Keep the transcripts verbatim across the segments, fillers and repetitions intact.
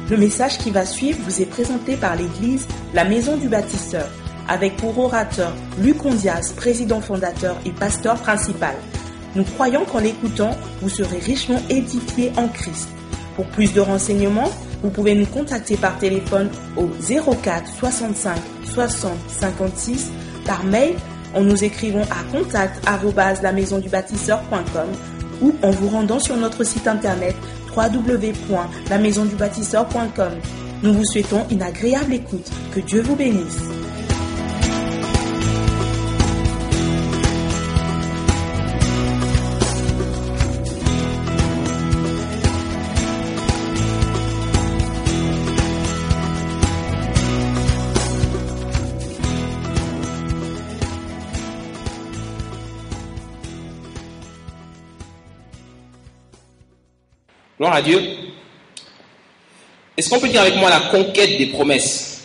Le message qui va suivre vous est présenté par l'église La Maison du Bâtisseur, avec pour orateur Luc Ondias, président fondateur et pasteur principal. Nous croyons qu'en l'écoutant, vous serez richement édifiés en Christ. Pour plus de renseignements, vous pouvez nous contacter par téléphone au zéro quatre soixante-cinq soixante cinquante-six, par mail en nous écrivant à contact arobase la maison du bâtisseur point com ou en vous rendant sur notre site internet w w w point la maison du bâtisseur point com. Nous vous souhaitons une agréable écoute. Que Dieu vous bénisse. Gloire à Dieu. Est-ce qu'on peut dire avec moi la conquête des promesses?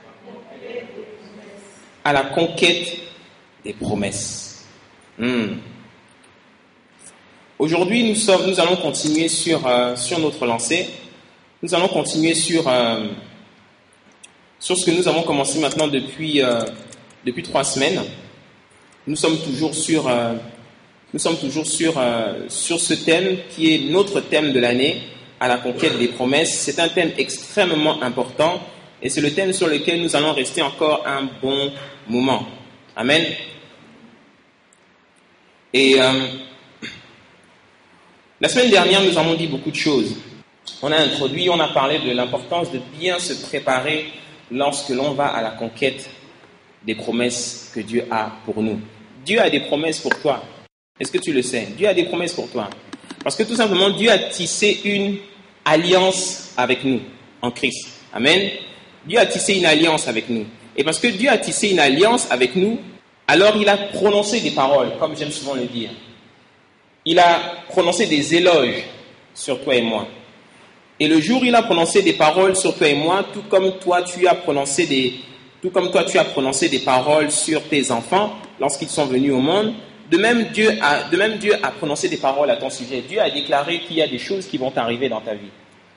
À la conquête des promesses. Hmm. Aujourd'hui, nous, sommes, nous allons continuer sur, euh, sur notre lancée. Nous allons continuer sur, euh, sur ce que nous avons commencé maintenant depuis, euh, depuis trois semaines. Nous sommes toujours sur... Euh, Nous sommes toujours sur, euh, sur ce thème qui est notre thème de l'année, à la conquête des promesses. C'est un thème extrêmement important et c'est le thème sur lequel nous allons rester encore un bon moment. Amen. Et euh, la semaine dernière, nous avons dit beaucoup de choses. On a introduit, on a parlé de l'importance de bien se préparer lorsque l'on va à la conquête des promesses que Dieu a pour nous. Dieu a des promesses pour toi. Est-ce que tu le sais? Dieu a des promesses pour toi. Parce que tout simplement, Dieu a tissé une alliance avec nous en Christ. Amen. Dieu a tissé une alliance avec nous. Et parce que Dieu a tissé une alliance avec nous, alors il a prononcé des paroles, comme j'aime souvent le dire. Il a prononcé des éloges sur toi et moi. Et le jour où il a prononcé des paroles sur toi et moi, tout comme toi tu as prononcé des, tout comme toi tu as prononcé des paroles sur tes enfants lorsqu'ils sont venus au monde, De même, Dieu a, de même, Dieu a prononcé des paroles à ton sujet. Dieu a déclaré qu'il y a des choses qui vont arriver dans ta vie.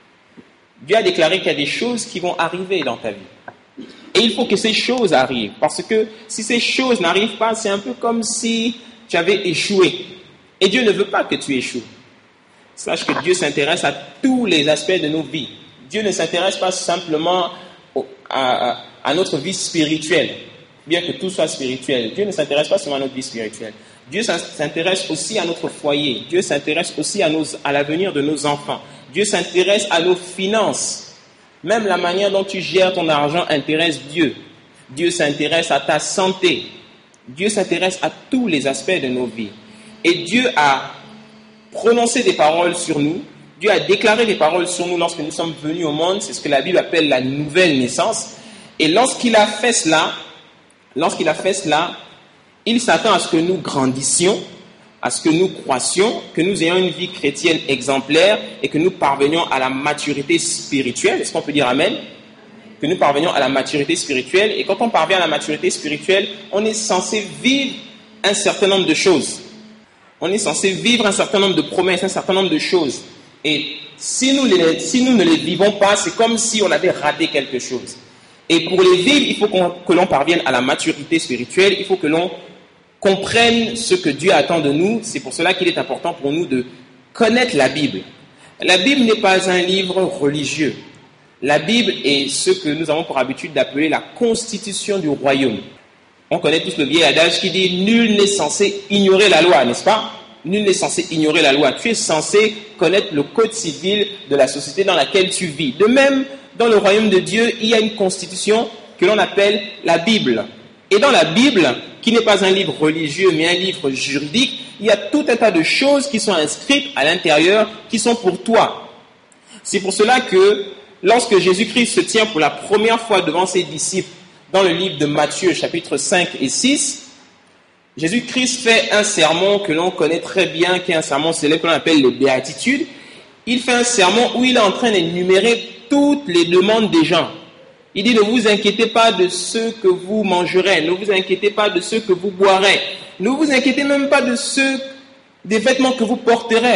Dieu a déclaré qu'il y a des choses qui vont arriver dans ta vie. Et il faut que ces choses arrivent. Parce que si ces choses n'arrivent pas, c'est un peu comme si tu avais échoué. Et Dieu ne veut pas que tu échoues. Sache que Dieu s'intéresse à tous les aspects de nos vies. Dieu ne s'intéresse pas simplement au, à, à, à notre vie spirituelle. Bien que tout soit spirituel, Dieu ne s'intéresse pas seulement à notre vie spirituelle. Dieu s'intéresse aussi à notre foyer. Dieu s'intéresse aussi à, nos, à l'avenir de nos enfants. Dieu s'intéresse à nos finances. Même la manière dont tu gères ton argent intéresse Dieu. Dieu s'intéresse à ta santé. Dieu s'intéresse à tous les aspects de nos vies. Et Dieu a prononcé des paroles sur nous. Dieu a déclaré des paroles sur nous lorsque nous sommes venus au monde. C'est ce que la Bible appelle la nouvelle naissance. Et lorsqu'il a fait cela, lorsqu'il a fait cela, il s'attend à ce que nous grandissions, à ce que nous croissions, que nous ayons une vie chrétienne exemplaire et que nous parvenions à la maturité spirituelle. Est-ce qu'on peut dire amen? Que nous parvenions à la maturité spirituelle. Et quand on parvient à la maturité spirituelle, on est censé vivre un certain nombre de choses. On est censé vivre un certain nombre de promesses, un certain nombre de choses. Et si nous, les, si nous ne les vivons pas, c'est comme si on avait raté quelque chose. Et pour les vivre, il faut qu'on, que l'on parvienne à la maturité spirituelle, il faut que l'on comprenne ce que Dieu attend de nous. C'est pour cela qu'il est important pour nous de connaître la Bible. La Bible n'est pas un livre religieux. La Bible est ce que nous avons pour habitude d'appeler la constitution du royaume. On connaît tous le vieil adage qui dit « Nul n'est censé ignorer la loi », n'est-ce pas? Nul n'est censé ignorer la loi. Tu es censé connaître le code civil de la société dans laquelle tu vis. De même, dans le royaume de Dieu, il y a une constitution que l'on appelle la Bible. Et dans la Bible, qui n'est pas un livre religieux, mais un livre juridique, il y a tout un tas de choses qui sont inscrites à l'intérieur, qui sont pour toi. C'est pour cela que, lorsque Jésus-Christ se tient pour la première fois devant ses disciples, dans le livre de Matthieu, chapitres cinq et six, Jésus-Christ fait un sermon que l'on connaît très bien, qui est un sermon célèbre qu'on appelle les béatitudes. Il fait un sermon où il est en train d'énumérer toutes les demandes des gens. Il dit, ne vous inquiétez pas de ce que vous mangerez, ne vous inquiétez pas de ce que vous boirez, ne vous inquiétez même pas de ceux, des vêtements que vous porterez.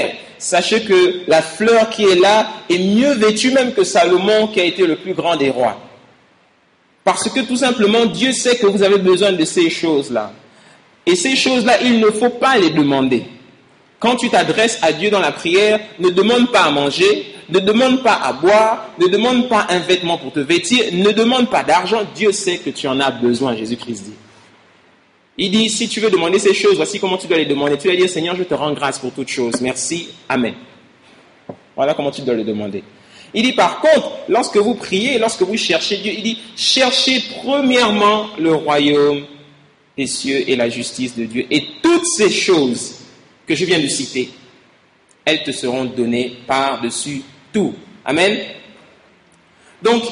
sachez que la fleur qui est là est mieux vêtue même que Salomon, qui a été le plus grand des rois. Parce que tout simplement, Dieu sait que vous avez besoin de ces choses-là. Et ces choses-là, il ne faut pas les demander. Quand tu t'adresses à Dieu dans la prière, ne demande pas à manger, ne demande pas à boire, ne demande pas un vêtement pour te vêtir, ne demande pas d'argent. Dieu sait que tu en as besoin, Jésus-Christ dit. Il dit, si tu veux demander ces choses, voici comment tu dois les demander. Tu dois dire, Seigneur, je te rends grâce pour toutes choses. Merci, Amen. Voilà comment tu dois le demander. Il dit, par contre, lorsque vous priez, lorsque vous cherchez Dieu, il dit, cherchez premièrement le royaume des cieux et la justice de Dieu. Et toutes ces choses que je viens de citer, elles te seront données par-dessus tout. Amen. Donc,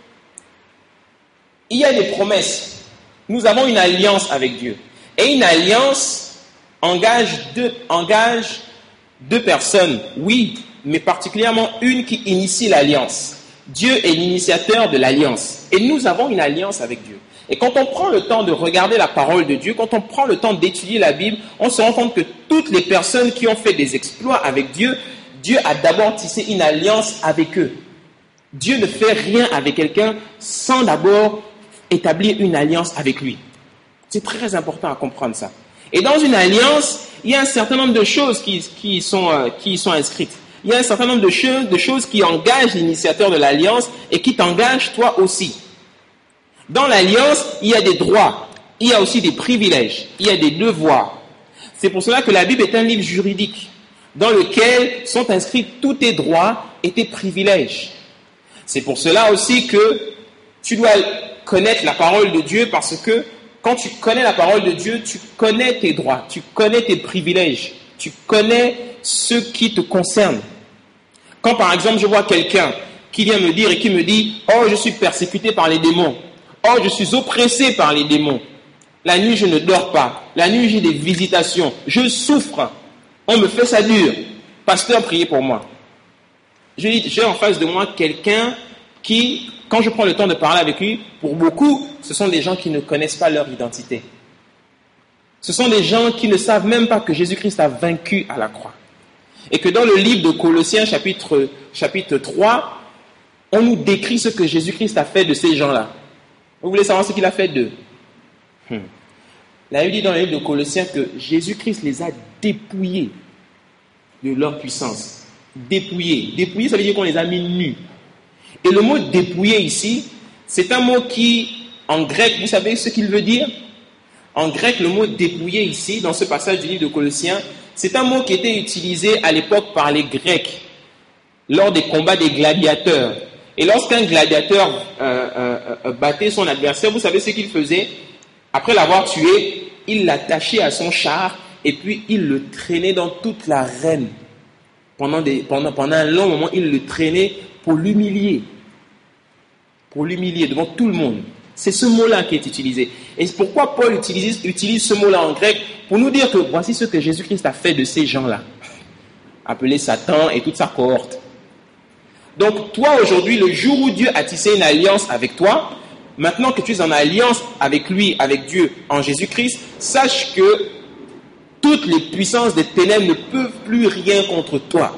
il y a des promesses. Nous avons une alliance avec Dieu. Et une alliance engage deux, engage deux personnes, oui, mais particulièrement une qui initie l'alliance. Dieu est l'initiateur de l'alliance. Et nous avons une alliance avec Dieu. Et quand on prend le temps de regarder la parole de Dieu, quand on prend le temps d'étudier la Bible, on se rend compte que toutes les personnes qui ont fait des exploits avec Dieu, Dieu a d'abord tissé une alliance avec eux. Dieu ne fait rien avec quelqu'un sans d'abord établir une alliance avec lui. C'est très important à comprendre ça. Et dans une alliance, il y a un certain nombre de choses qui, qui, sont, euh, qui sont inscrites. Il y a un certain nombre de choses, de choses qui engagent l'initiateur de l'alliance et qui t'engagent toi aussi. Dans l'alliance, il y a des droits, il y a aussi des privilèges, il y a des devoirs. C'est pour cela que la Bible est un livre juridique dans lequel sont inscrits tous tes droits et tes privilèges. C'est pour cela aussi que tu dois connaître la parole de Dieu, parce que quand tu connais la parole de Dieu, tu connais tes droits, tu connais tes privilèges, tu connais ce qui te concerne. Quand par exemple je vois quelqu'un qui vient me dire et qui me dit « Oh, je suis persécuté par les démons. Oh, je suis oppressé par les démons. La nuit, je ne dors pas. La nuit, j'ai des visitations. Je souffre. On me fait ça dur. Pasteur, priez pour moi. » J'ai en face de moi quelqu'un qui, quand je prends le temps de parler avec lui, pour beaucoup, ce sont des gens qui ne connaissent pas leur identité. Ce sont des gens qui ne savent même pas que Jésus-Christ a vaincu à la croix. Et que dans le livre de Colossiens, chapitre, chapitre trois, on nous décrit ce que Jésus-Christ a fait de ces gens-là. Vous voulez savoir ce qu'il a fait d'eux? hmm. La Bible dit dans le livre de Colossiens que Jésus-Christ les a dépouillés de leur puissance. Dépouillés. Dépouillés, ça veut dire qu'on les a mis nus. Et le mot dépouiller ici, c'est un mot qui, en grec, vous savez ce qu'il veut dire? En grec, le mot dépouiller ici, dans ce passage du livre de Colossiens, c'est un mot qui était utilisé à l'époque par les Grecs, lors des combats des gladiateurs. Et lorsqu'un gladiateur euh, euh, euh, battait son adversaire, vous savez ce qu'il faisait? Après l'avoir tué, il l'attachait à son char et puis il le traînait dans toute l'arène. Pendant, des, pendant, pendant un long moment, il le traînait pour l'humilier. Pour l'humilier devant tout le monde. C'est ce mot-là qui est utilisé. Et pourquoi Paul utilise, utilise ce mot-là en grec? Pour nous dire que voici ce que Jésus-Christ a fait de ces gens-là. Appelés Satan et toute sa cohorte. Donc toi aujourd'hui, le jour où Dieu a tissé une alliance avec toi, maintenant que tu es en alliance avec lui, avec Dieu, en Jésus-Christ, sache que toutes les puissances des ténèbres ne peuvent plus rien contre toi.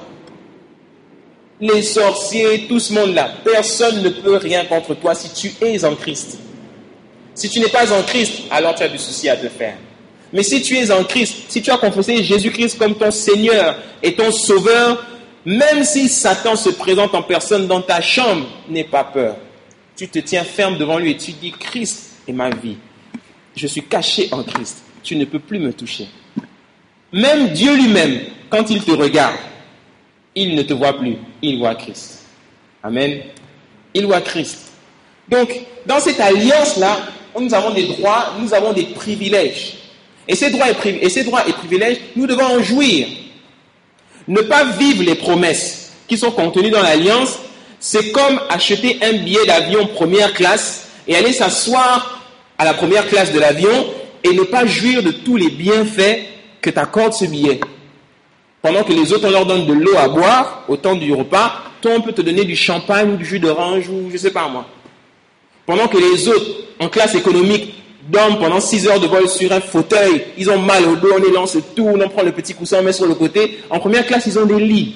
Les sorciers, tout ce monde-là, personne ne peut rien contre toi si tu es en Christ. Si tu n'es pas en Christ, alors tu as du souci à te faire. Mais si tu es en Christ, si tu as confessé Jésus-Christ comme ton Seigneur et ton Sauveur, même si Satan se présente en personne dans ta chambre, n'aie pas peur. Tu te tiens ferme devant lui et tu dis, Christ est ma vie. Je suis caché en Christ. Tu ne peux plus me toucher. Même Dieu lui-même, quand il te regarde, il ne te voit plus. Il voit Christ. Amen. Il voit Christ. Donc, dans cette alliance-là, nous avons des droits, nous avons des privilèges. Et ces droits et, priv- et ces droits et privilèges, nous devons en jouir. Ne pas vivre les promesses qui sont contenues dans l'alliance, c'est comme acheter un billet d'avion première classe et aller s'asseoir à la première classe de l'avion et ne pas jouir de tous les bienfaits que t'accorde ce billet. Pendant que les autres, on leur donne de l'eau à boire au temps du repas, toi, on peut te donner du champagne ou du jus d'orange ou je ne sais pas moi. Pendant que les autres, en classe économique, dorment pendant six heures de vol sur un fauteuil. Ils ont mal au dos, on les lance tout, on prend le petit coussin, on met sur le côté. En première classe, ils ont des lits.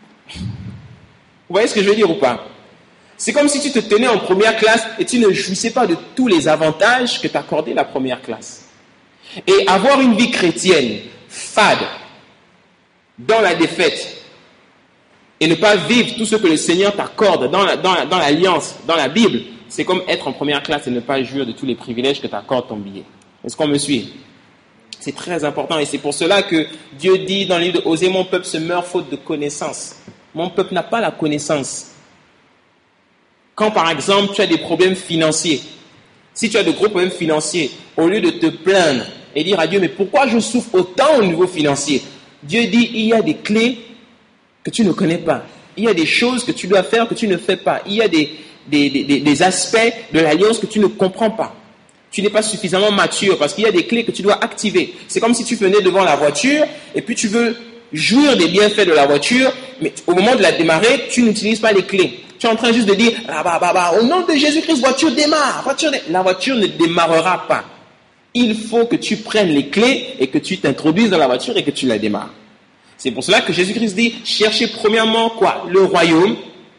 Vous voyez ce que je veux dire ou pas? C'est comme si tu te tenais en première classe et tu ne jouissais pas de tous les avantages que t'accordait la première classe. Et avoir une vie chrétienne fade, dans la défaite, et ne pas vivre tout ce que le Seigneur t'accorde dans, la, dans, la, dans l'Alliance, dans la Bible, c'est comme être en première classe et ne pas jouir de tous les privilèges que t'accorde ton billet. Est-ce qu'on me suit? C'est très important et c'est pour cela que Dieu dit dans le livre de Osée, mon peuple se meurt faute de connaissance. Mon peuple n'a pas la connaissance. Quand par exemple tu as des problèmes financiers, si tu as de gros problèmes financiers, au lieu de te plaindre et dire à Dieu, mais pourquoi je souffre autant au niveau financier? Dieu dit, il y a des clés que tu ne connais pas. Il y a des choses que tu dois faire que tu ne fais pas. Il y a des, des, des, des aspects de l'alliance que tu ne comprends pas. Tu n'es pas suffisamment mature parce qu'il y a des clés que tu dois activer. C'est comme si tu venais devant la voiture et puis tu veux jouir des bienfaits de la voiture, mais au moment de la démarrer, tu n'utilises pas les clés. Tu es en train juste de dire, ah bah, bah, bah, au nom de Jésus-Christ, voiture démarre. Voiture dé... La voiture ne démarrera pas. Il faut que tu prennes les clés et que tu t'introduises dans la voiture et que tu la démarres. C'est pour cela que Jésus-Christ dit, cherchez premièrement quoi? Le royaume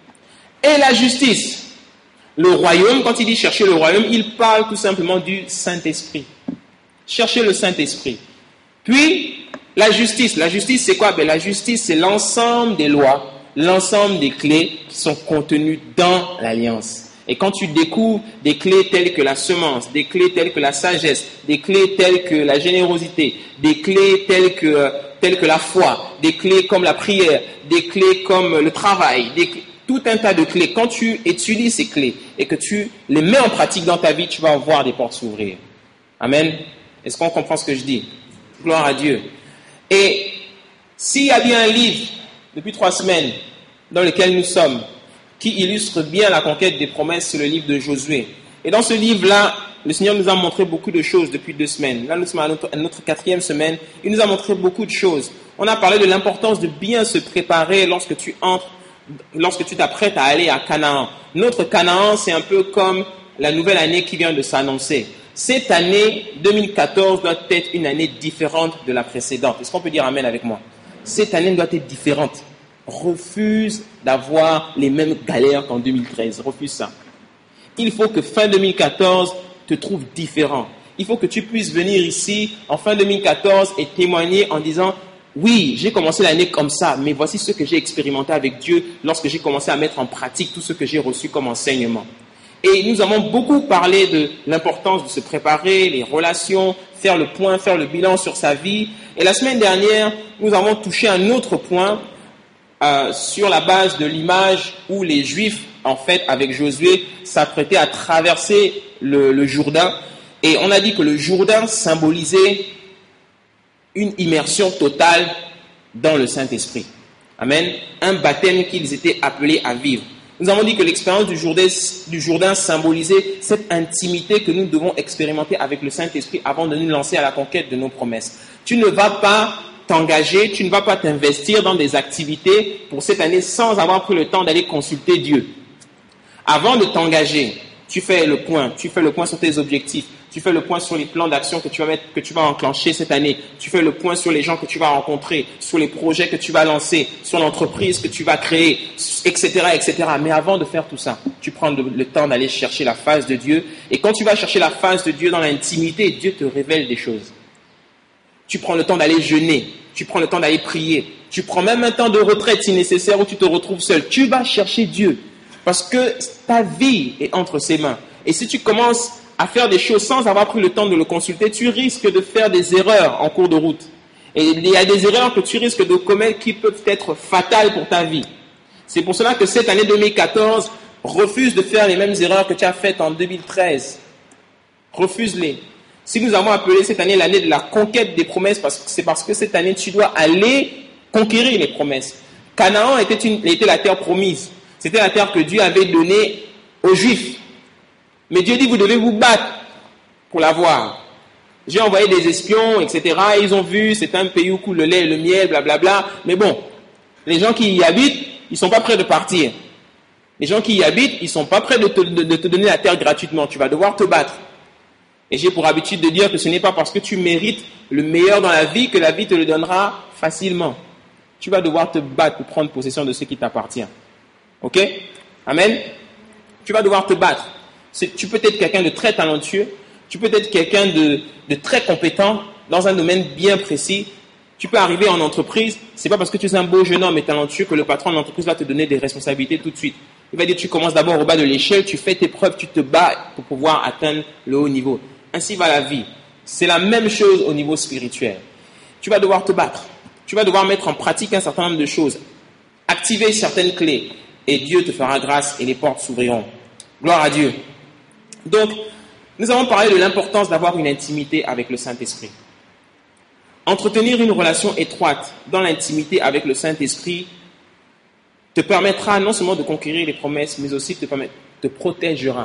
et la justice. Le royaume, quand il dit chercher le royaume, il parle tout simplement du Saint-Esprit. Cherchez le Saint-Esprit. Puis, la justice. La justice, c'est quoi? Ben, la justice, c'est l'ensemble des lois, l'ensemble des clés qui sont contenues dans l'Alliance. Et quand tu découvres des clés telles que la semence, des clés telles que la sagesse, des clés telles que la générosité, des clés telles que, telles que la foi, des clés comme la prière, des clés comme le travail, des clés, tout un tas de clés. Quand tu étudies ces clés et que tu les mets en pratique dans ta vie, tu vas voir des portes s'ouvrir. Amen. Est-ce qu'on comprend ce que je dis? Gloire à Dieu. Et s'il y a bien un livre, depuis trois semaines, dans lequel nous sommes, qui illustre bien la conquête des promesses, c'est le livre de Josué. Et dans ce livre-là, le Seigneur nous a montré beaucoup de choses depuis deux semaines. Là, nous sommes à notre, à notre quatrième semaine. Il nous a montré beaucoup de choses. On a parlé de l'importance de bien se préparer lorsque tu entres, lorsque tu t'apprêtes à aller à Canaan. Notre Canaan, c'est un peu comme la nouvelle année qui vient de s'annoncer. Cette année deux mille quatorze doit être une année différente de la précédente. Est-ce qu'on peut dire amen avec moi? Cette année doit être différente. Refuse d'avoir les mêmes galères qu'en deux mille treize. Refuse ça. Il faut que fin deux mille quatorze te trouve différent. Il faut que tu puisses venir ici en fin deux mille quatorze et témoigner en disant « Oui, j'ai commencé l'année comme ça, mais voici ce que j'ai expérimenté avec Dieu lorsque j'ai commencé à mettre en pratique tout ce que j'ai reçu comme enseignement. » Et nous avons beaucoup parlé de l'importance de se préparer, les relations, faire le point, faire le bilan sur sa vie. Et la semaine dernière, nous avons touché un autre point euh, sur la base de l'image où les Juifs, en fait, avec Josué, s'apprêtaient à traverser le, le Jourdain. Et on a dit que le Jourdain symbolisait une immersion totale dans le Saint-Esprit. Amen. Un baptême qu'ils étaient appelés à vivre. Nous avons dit que l'expérience du Jourdain, du Jourdain symbolisait cette intimité que nous devons expérimenter avec le Saint-Esprit avant de nous lancer à la conquête de nos promesses. Tu ne vas pas t'engager, tu ne vas pas t'investir dans des activités pour cette année sans avoir pris le temps d'aller consulter Dieu. Avant de t'engager, tu fais le point, tu fais le point sur tes objectifs, tu fais le point sur les plans d'action que tu vas mettre, que tu vas enclencher cette année, tu fais le point sur les gens que tu vas rencontrer, sur les projets que tu vas lancer, sur l'entreprise que tu vas créer, et cetera, et cetera. Mais avant de faire tout ça, tu prends le, le temps d'aller chercher la face de Dieu. Et quand tu vas chercher la face de Dieu dans l'intimité, Dieu te révèle des choses. Tu prends le temps d'aller jeûner, tu prends le temps d'aller prier, tu prends même un temps de retraite si nécessaire où tu te retrouves seul. Tu vas chercher Dieu parce que ta vie est entre ses mains. Et si tu commences à faire des choses sans avoir pris le temps de le consulter, tu risques de faire des erreurs en cours de route. Et il y a des erreurs que tu risques de commettre qui peuvent être fatales pour ta vie. C'est pour cela que cette année deux mille quatorze, refuse de faire les mêmes erreurs que tu as faites en deux mille treize. Refuse-les. Si nous avons appelé cette année l'année de la conquête des promesses, parce que c'est parce que cette année tu dois aller conquérir les promesses. Canaan était, une, était la terre promise. C'était la terre que Dieu avait donnée aux Juifs. Mais Dieu dit, vous devez vous battre pour l'avoir. J'ai envoyé des espions, et cetera. Ils ont vu, c'est un pays où coule le lait et le miel, blablabla. Mais bon, les gens qui y habitent, ils ne sont pas prêts de partir. Les gens qui y habitent, ils ne sont pas prêts de te, de, de te donner la terre gratuitement. Tu vas devoir te battre. Et j'ai pour habitude de dire que ce n'est pas parce que tu mérites le meilleur dans la vie que la vie te le donnera facilement. Tu vas devoir te battre pour prendre possession de ce qui t'appartient. Ok? Amen? Tu vas devoir te battre. Tu peux être quelqu'un de très talentueux, tu peux être quelqu'un de, de très compétent dans un domaine bien précis. Tu peux arriver en entreprise, c'est pas parce que tu es un beau jeune homme et talentueux que le patron de l'entreprise va te donner des responsabilités tout de suite. Il va dire tu commences d'abord au bas de l'échelle, tu fais tes preuves, tu te bats pour pouvoir atteindre le haut niveau. Ainsi va la vie. C'est la même chose au niveau spirituel. Tu vas devoir te battre. Tu vas devoir mettre en pratique un certain nombre de choses. Activer certaines clés. Et Dieu te fera grâce et les portes s'ouvriront. Gloire à Dieu. Donc, nous avons parlé de l'importance d'avoir une intimité avec le Saint-Esprit. Entretenir une relation étroite dans l'intimité avec le Saint-Esprit te permettra non seulement de conquérir les promesses, mais aussi te, permet, te protégera,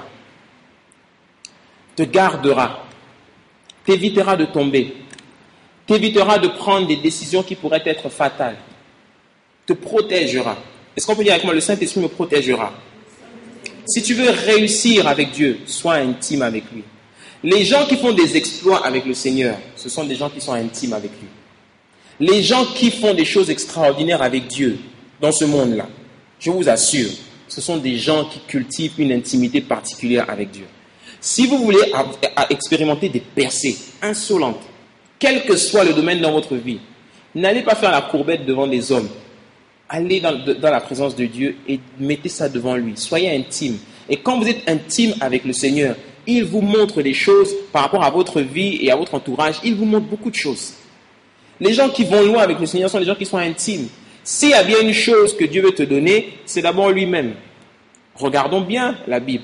te gardera, t'évitera de tomber, t'évitera de prendre des décisions qui pourraient être fatales, te protégera. Est-ce qu'on peut dire avec moi, le Saint-Esprit me protégera? Si tu veux réussir avec Dieu, sois intime avec lui. Les gens qui font des exploits avec le Seigneur, ce sont des gens qui sont intimes avec lui. Les gens qui font des choses extraordinaires avec Dieu dans ce monde-là, je vous assure, ce sont des gens qui cultivent une intimité particulière avec Dieu. Si vous voulez expérimenter des percées insolentes, quel que soit le domaine dans votre vie, n'allez pas faire la courbette devant des hommes. Allez dans, dans la présence de Dieu et mettez ça devant lui. Soyez intime. Et quand vous êtes intime avec le Seigneur, il vous montre des choses par rapport à votre vie et à votre entourage. Il vous montre beaucoup de choses. Les gens qui vont loin avec le Seigneur sont les gens qui sont intimes. S'il y a bien une chose que Dieu veut te donner, c'est d'abord lui-même. Regardons bien la Bible.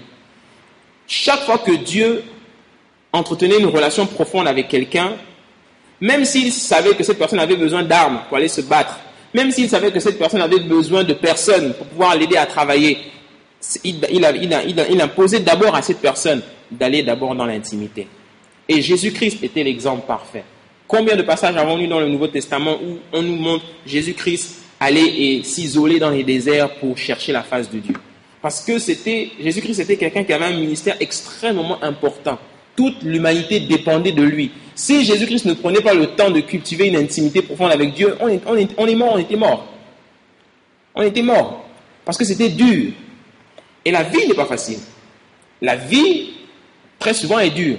Chaque fois que Dieu entretenait une relation profonde avec quelqu'un, même s'il savait que cette personne avait besoin d'armes pour aller se battre, même s'il savait que cette personne avait besoin de personnes pour pouvoir l'aider à travailler, il, il, a, il, a, il, a, il imposait d'abord à cette personne d'aller d'abord dans l'intimité. Et Jésus-Christ était l'exemple parfait. Combien de passages avons-nous dans le Nouveau Testament où on nous montre Jésus-Christ aller et s'isoler dans les déserts pour chercher la face de Dieu? Parce que c'était, Jésus-Christ était quelqu'un qui avait un ministère extrêmement important. Toute l'humanité dépendait de lui. Si Jésus-Christ ne prenait pas le temps de cultiver une intimité profonde avec Dieu, on est, on est, on est mort, on était mort. On était mort. Parce que c'était dur. Et la vie n'est pas facile. La vie, très souvent, est dure.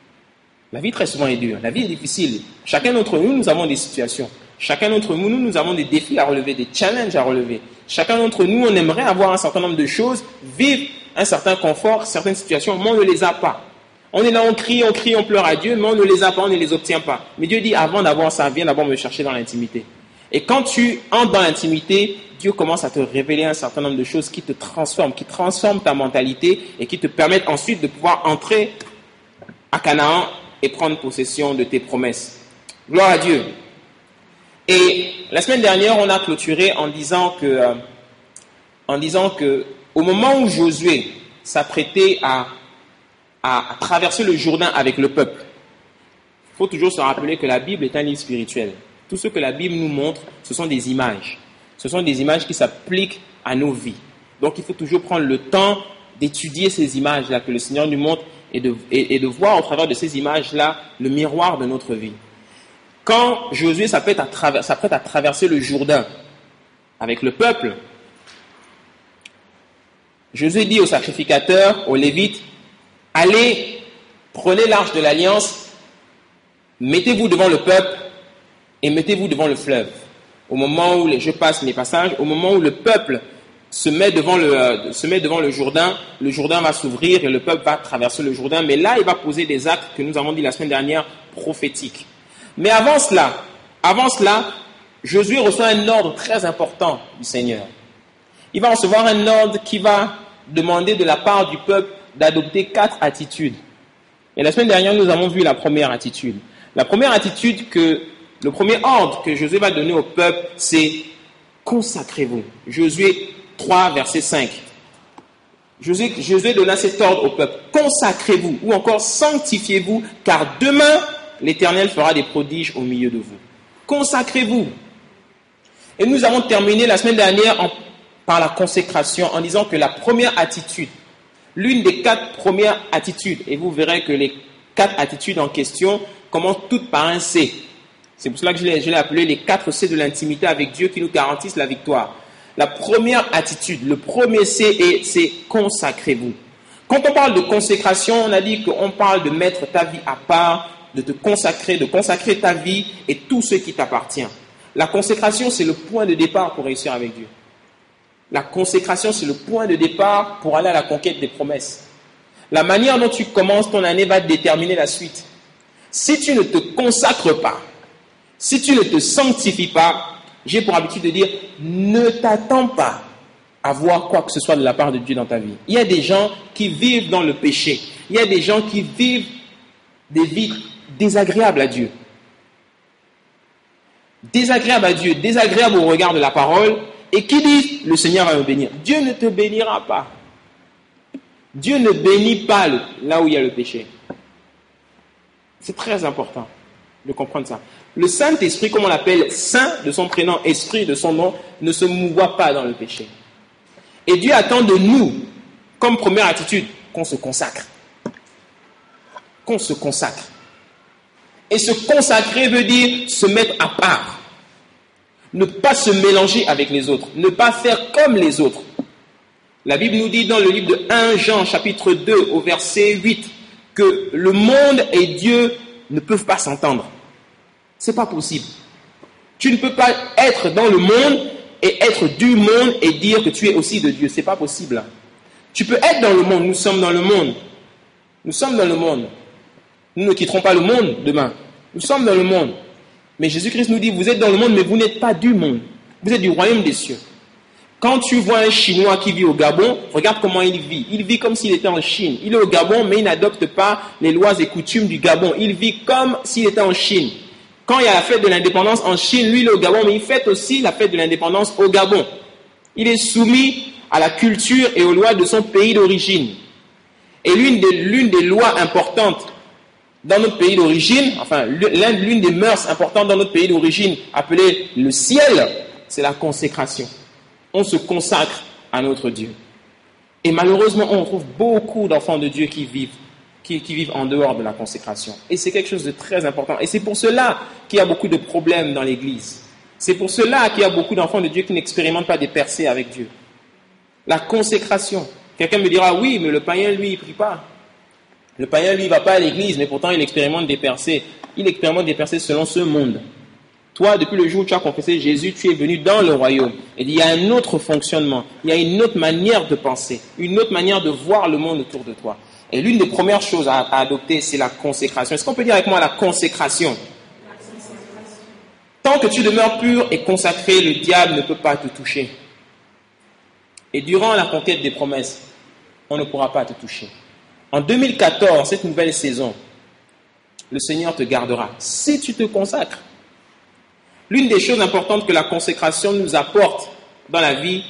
La vie, très souvent, est dure. La vie est difficile. Chacun d'entre nous, nous avons des situations. Chacun d'entre nous, nous avons des défis à relever, des challenges à relever. Chacun d'entre nous, on aimerait avoir un certain nombre de choses, vivre un certain confort, certaines situations, mais on ne les a pas. On est là, on crie, on crie, on pleure à Dieu, mais on ne les a pas, on ne les obtient pas. Mais Dieu dit, avant d'avoir ça, viens d'abord me chercher dans l'intimité. Et quand tu entres dans l'intimité, Dieu commence à te révéler un certain nombre de choses qui te transforment, qui transforment ta mentalité et qui te permettent ensuite de pouvoir entrer à Canaan et prendre possession de tes promesses. Gloire à Dieu. Et la semaine dernière, on a clôturé en disant que, euh, en disant que, au moment où Josué s'apprêtait à À, à traverser le Jourdain avec le peuple. Il faut toujours se rappeler que la Bible est un livre spirituel. Tout ce que la Bible nous montre, ce sont des images. Ce sont des images qui s'appliquent à nos vies. Donc il faut toujours prendre le temps d'étudier ces images-là que le Seigneur nous montre et de, et, et de voir au travers de ces images-là le miroir de notre vie. Quand Josué s'apprête à, traver, s'apprête à traverser le Jourdain avec le peuple, Josué dit aux sacrificateurs, aux Lévites, allez, prenez l'arche de l'alliance, mettez-vous devant le peuple et mettez-vous devant le fleuve. Au moment où les, je passe mes passages, au moment où le peuple se met devant le, euh, se met devant le Jourdain, le Jourdain va s'ouvrir et le peuple va traverser le Jourdain. Mais là, il va poser des actes que nous avons dit la semaine dernière, prophétiques. Mais avant cela, avant cela, Josué reçoit un ordre très important du Seigneur. Il va recevoir un ordre qui va demander de la part du peuple d'adopter quatre attitudes. Et la semaine dernière, nous avons vu la première attitude. La première attitude que, le premier ordre que Josué va donner au peuple, c'est consacrez-vous. Josué trois, verset cinq. Josué, Josué donna cet ordre au peuple. Consacrez-vous, ou encore sanctifiez-vous, car demain, l'Éternel fera des prodiges au milieu de vous. Consacrez-vous. Et nous avons terminé la semaine dernière en, par la consécration, en disant que la première attitude, l'une des quatre premières attitudes, et vous verrez que les quatre attitudes en question, comment tout par un C. C'est pour cela que je l'ai, je l'ai appelé les quatre C de l'intimité avec Dieu qui nous garantissent la victoire. La première attitude, le premier C, est, c'est consacrez-vous. Quand on parle de consécration, on a dit qu'on parle de mettre ta vie à part, de te consacrer, de consacrer ta vie et tout ce qui t'appartient. La consécration, c'est le point de départ pour réussir avec Dieu. La consécration, c'est le point de départ pour aller à la conquête des promesses. La manière dont tu commences ton année va déterminer la suite. Si tu ne te consacres pas, si tu ne te sanctifies pas, j'ai pour habitude de dire, ne t'attends pas à voir quoi que ce soit de la part de Dieu dans ta vie. Il y a des gens qui vivent dans le péché. Il y a des gens qui vivent des vies désagréables à Dieu. Désagréables à Dieu, désagréables au regard de la parole, et qui disent, le Seigneur va me bénir. Dieu ne te bénira pas. Dieu ne bénit pas là où il y a le péché. C'est très important de comprendre ça. Le Saint-Esprit, comme on l'appelle, Saint de son prénom, Esprit de son nom, ne se mouvoit pas dans le péché. Et Dieu attend de nous, comme première attitude, qu'on se consacre. Qu'on se consacre. Et se consacrer veut dire se mettre à part. Ne pas se mélanger avec les autres. Ne pas faire comme les autres. La Bible nous dit dans le livre de premier Jean, chapitre deux, au verset huit, que le monde et Dieu ne peuvent pas s'entendre. Ce n'est pas possible. Tu ne peux pas être dans le monde et être du monde et dire que tu es aussi de Dieu. Ce n'est pas possible. Tu peux être dans le monde. Nous sommes dans le monde. Nous sommes dans le monde. Nous ne quitterons pas le monde demain. Nous sommes dans le monde. Mais Jésus-Christ nous dit, vous êtes dans le monde, mais vous n'êtes pas du monde. Vous êtes du royaume des cieux. Quand tu vois un Chinois qui vit au Gabon, regarde comment il vit. Il vit comme s'il était en Chine. Il est au Gabon, mais il n'adopte pas les lois et coutumes du Gabon. Il vit comme s'il était en Chine. Quand il y a la fête de l'indépendance en Chine, lui il est au Gabon, mais il fête aussi la fête de l'indépendance au Gabon. Il est soumis à la culture et aux lois de son pays d'origine. Et l'une des, l'une des lois importantes dans notre pays d'origine, enfin l'une des mœurs importantes dans notre pays d'origine, appelée le ciel, c'est la consécration. On se consacre à notre Dieu. Et malheureusement, on trouve beaucoup d'enfants de Dieu qui vivent, qui, qui vivent en dehors de la consécration. Et c'est quelque chose de très important. Et c'est pour cela qu'il y a beaucoup de problèmes dans l'Église. C'est pour cela qu'il y a beaucoup d'enfants de Dieu qui n'expérimentent pas des percées avec Dieu. La consécration. Quelqu'un me dira, oui, mais le païen, lui, il ne prie pas. Le païen, lui, il ne va pas à l'église, mais pourtant, il expérimente des percées. Il expérimente des percées selon ce monde. Toi, depuis le jour où tu as confessé Jésus, tu es venu dans le royaume. Et il y a un autre fonctionnement, il y a une autre manière de penser, une autre manière de voir le monde autour de toi. Et l'une des premières choses à, à adopter, c'est la consécration. Est-ce qu'on peut dire avec moi la consécration? Tant que tu demeures pur et consacré, le diable ne peut pas te toucher. Et durant la conquête des promesses, on ne pourra pas te toucher. En deux mille quatorze, cette nouvelle saison, le Seigneur te gardera si tu te consacres. L'une des choses importantes que la consécration nous apporte dans la vie,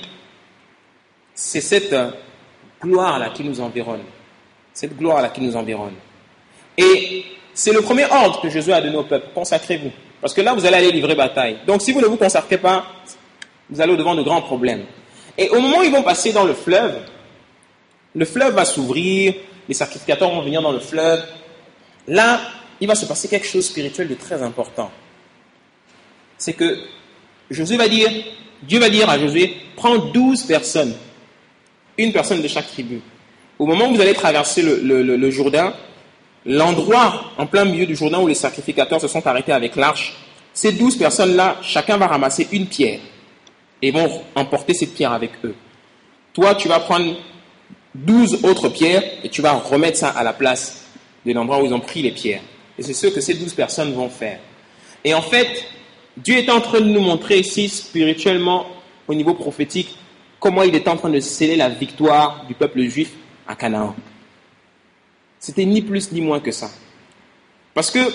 c'est cette gloire-là qui nous environne. Cette gloire-là qui nous environne. Et c'est le premier ordre que Jésus a donné au peuple. Consacrez-vous. Parce que là, vous allez aller livrer bataille. Donc, si vous ne vous consacrez pas, vous allez au-devant de grands problèmes. Et au moment où ils vont passer dans le fleuve, le fleuve va s'ouvrir, les sacrificateurs vont venir dans le fleuve. Là, il va se passer quelque chose de spirituel de très important. C'est que Josué va dire, Dieu va dire à Josué, prends douze personnes, une personne de chaque tribu. Au moment où vous allez traverser le, le, le, le Jourdain, l'endroit en plein milieu du Jourdain où les sacrificateurs se sont arrêtés avec l'arche, ces douze personnes-là, chacun va ramasser une pierre et vont emporter cette pierre avec eux. Toi, tu vas prendre douze autres pierres et tu vas remettre ça à la place de l'endroit où ils ont pris les pierres. Et c'est ce que ces douze personnes vont faire. Et en fait, Dieu est en train de nous montrer ici, spirituellement, au niveau prophétique, comment il est en train de sceller la victoire du peuple juif à Canaan. C'était ni plus ni moins que ça. Parce que,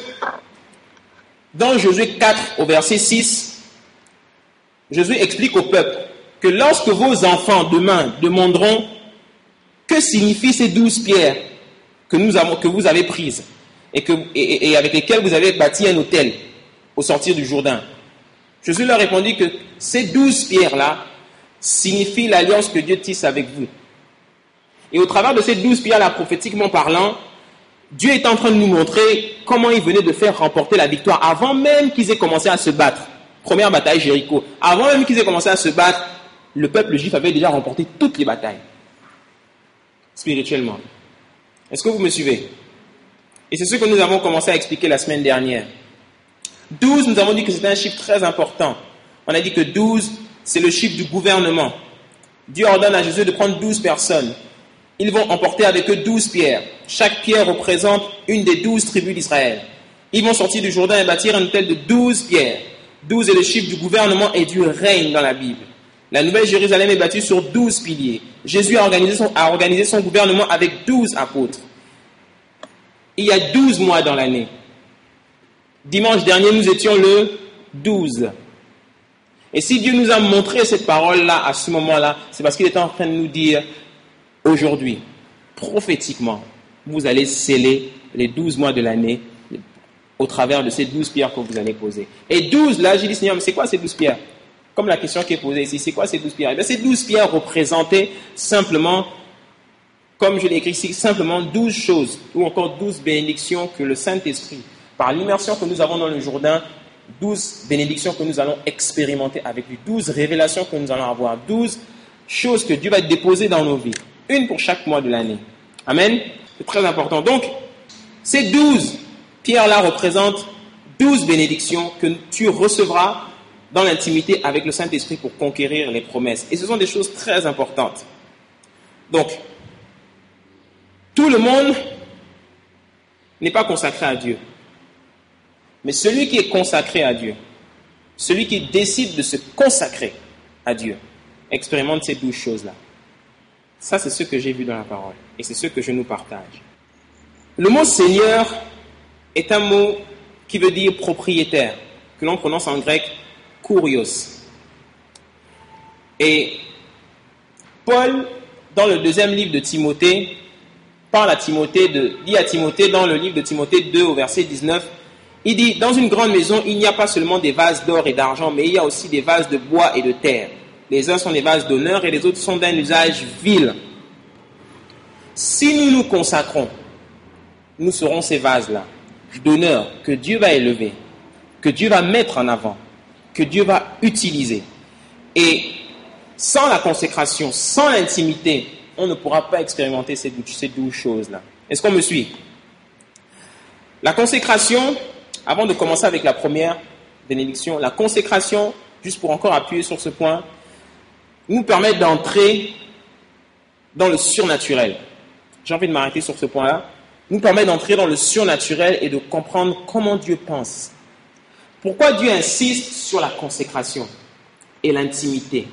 dans Josué quatre, au verset six, Josué explique au peuple que lorsque vos enfants demain demanderont que signifient ces douze pierres que, nous avons, que vous avez prises et, que, et, et avec lesquelles vous avez bâti un autel au sortir du Jourdain, Jésus leur répondit que ces douze pierres-là signifient l'alliance que Dieu tisse avec vous. Et au travers de ces douze pierres-là, prophétiquement parlant, Dieu est en train de nous montrer comment il venait de faire remporter la victoire avant même qu'ils aient commencé à se battre. Première bataille Jéricho. Avant même qu'ils aient commencé à se battre, le peuple juif avait déjà remporté toutes les batailles. Spirituellement. Est-ce que vous me suivez? Et c'est ce que nous avons commencé à expliquer la semaine dernière. douze, nous avons dit que c'était un chiffre très important. On a dit que douze, c'est le chiffre du gouvernement. Dieu ordonne à Jésus de prendre douze personnes. Ils vont emporter avec eux douze pierres. Chaque pierre représente une des douze tribus d'Israël. Ils vont sortir du Jourdain et bâtir un hôtel de douze pierres. douze est le chiffre du gouvernement et du règne dans la Bible. La nouvelle Jérusalem est bâtie sur douze piliers. Jésus a organisé son, a organisé son gouvernement avec douze apôtres. Il y a douze mois dans l'année. Dimanche dernier, nous étions le douze. Et si Dieu nous a montré cette parole-là à ce moment-là, c'est parce qu'il est en train de nous dire, aujourd'hui, prophétiquement, vous allez sceller les douze mois de l'année au travers de ces douze pierres que vous allez poser. Et douze, là, j'ai dit, Seigneur, mais c'est quoi ces douze pierres? Comme la question qui est posée ici, c'est quoi ces douze pierres? Eh bien, ces douze pierres représentaient simplement, comme je l'ai écrit ici, simplement douze choses, ou encore douze bénédictions que le Saint-Esprit, par l'immersion que nous avons dans le Jourdain, douze bénédictions que nous allons expérimenter avec lui, douze révélations que nous allons avoir, douze choses que Dieu va déposer dans nos vies, une pour chaque mois de l'année. Amen. C'est très important. Donc, ces douze pierres-là représentent douze bénédictions que tu recevras dans l'intimité avec le Saint-Esprit pour conquérir les promesses. Et ce sont des choses très importantes. Donc, tout le monde n'est pas consacré à Dieu. Mais celui qui est consacré à Dieu, celui qui décide de se consacrer à Dieu, expérimente ces douze choses-là. Ça, c'est ce que j'ai vu dans la parole. Et c'est ce que je nous partage. Le mot Seigneur est un mot qui veut dire propriétaire, que l'on prononce en grec kurios. Et Paul, dans le deuxième livre de Timothée, parle à Timothée, de, dit à Timothée dans le livre de Timothée deux au verset dix-neuf, il dit, dans une grande maison, il n'y a pas seulement des vases d'or et d'argent, mais il y a aussi des vases de bois et de terre. Les uns sont des vases d'honneur et les autres sont d'un usage vil. Si nous nous consacrons, nous serons ces vases-là, d'honneur, que Dieu va élever, que Dieu va mettre en avant, que Dieu va utiliser. Et sans la consécration, sans l'intimité, on ne pourra pas expérimenter ces douze, ces douze choses-là. Est-ce qu'on me suit? La consécration, avant de commencer avec la première bénédiction, la consécration, juste pour encore appuyer sur ce point, nous permet d'entrer dans le surnaturel. J'ai envie de m'arrêter sur ce point-là. Nous permet d'entrer dans le surnaturel et de comprendre comment Dieu pense. Pourquoi Dieu insiste sur la consécration et l'intimité?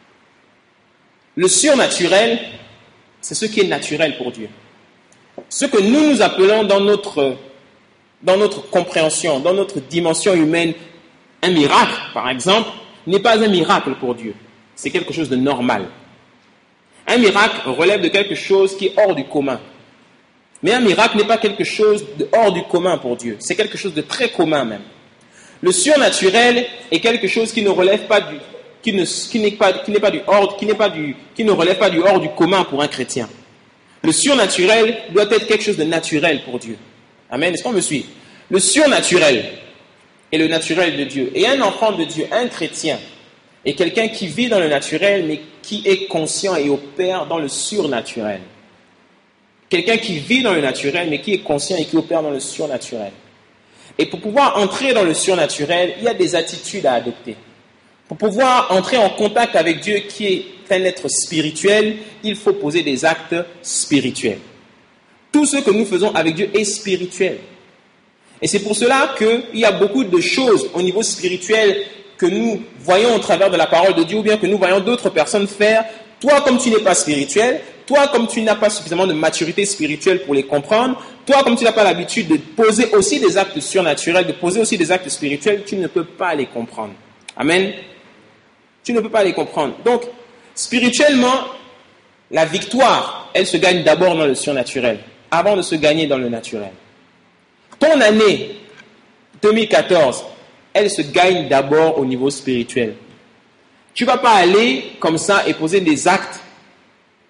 Le surnaturel, c'est ce qui est naturel pour Dieu. Ce que nous nous appelons dans notre, dans notre compréhension, dans notre dimension humaine, un miracle, par exemple, n'est pas un miracle pour Dieu. C'est quelque chose de normal. Un miracle relève de quelque chose qui est hors du commun. Mais un miracle n'est pas quelque chose de hors du commun pour Dieu. C'est quelque chose de très commun même. Le surnaturel est quelque chose qui ne relève pas du, qui ne, qui n'est pas, qui n'est pas du hors, qui n'est pas du, qui ne relève pas du hors du commun pour un chrétien. Le surnaturel doit être quelque chose de naturel pour Dieu. Amen. Est-ce qu'on me suit? Le surnaturel est le naturel de Dieu. Et un enfant de Dieu, un chrétien, est quelqu'un qui vit dans le naturel, mais qui est conscient et opère dans le surnaturel. Quelqu'un qui vit dans le naturel, mais qui est conscient et qui opère dans le surnaturel. Et pour pouvoir entrer dans le surnaturel, il y a des attitudes à adopter. Pour pouvoir entrer en contact avec Dieu, qui est un être spirituel, il faut poser des actes spirituels. Tout ce que nous faisons avec Dieu est spirituel. Et c'est pour cela qu'il y a beaucoup de choses au niveau spirituel que nous voyons au travers de la parole de Dieu, ou bien que nous voyons d'autres personnes faire. Toi, comme tu n'es pas spirituel, toi, comme tu n'as pas suffisamment de maturité spirituelle pour les comprendre, toi, comme tu n'as pas l'habitude de poser aussi des actes surnaturels, de poser aussi des actes spirituels, tu ne peux pas les comprendre. Amen. Tu ne peux pas les comprendre. Donc, spirituellement, la victoire, elle se gagne d'abord dans le surnaturel, avant de se gagner dans le naturel. Ton année deux mille quatorze, elle se gagne d'abord au niveau spirituel. Tu ne vas pas aller comme ça et poser des actes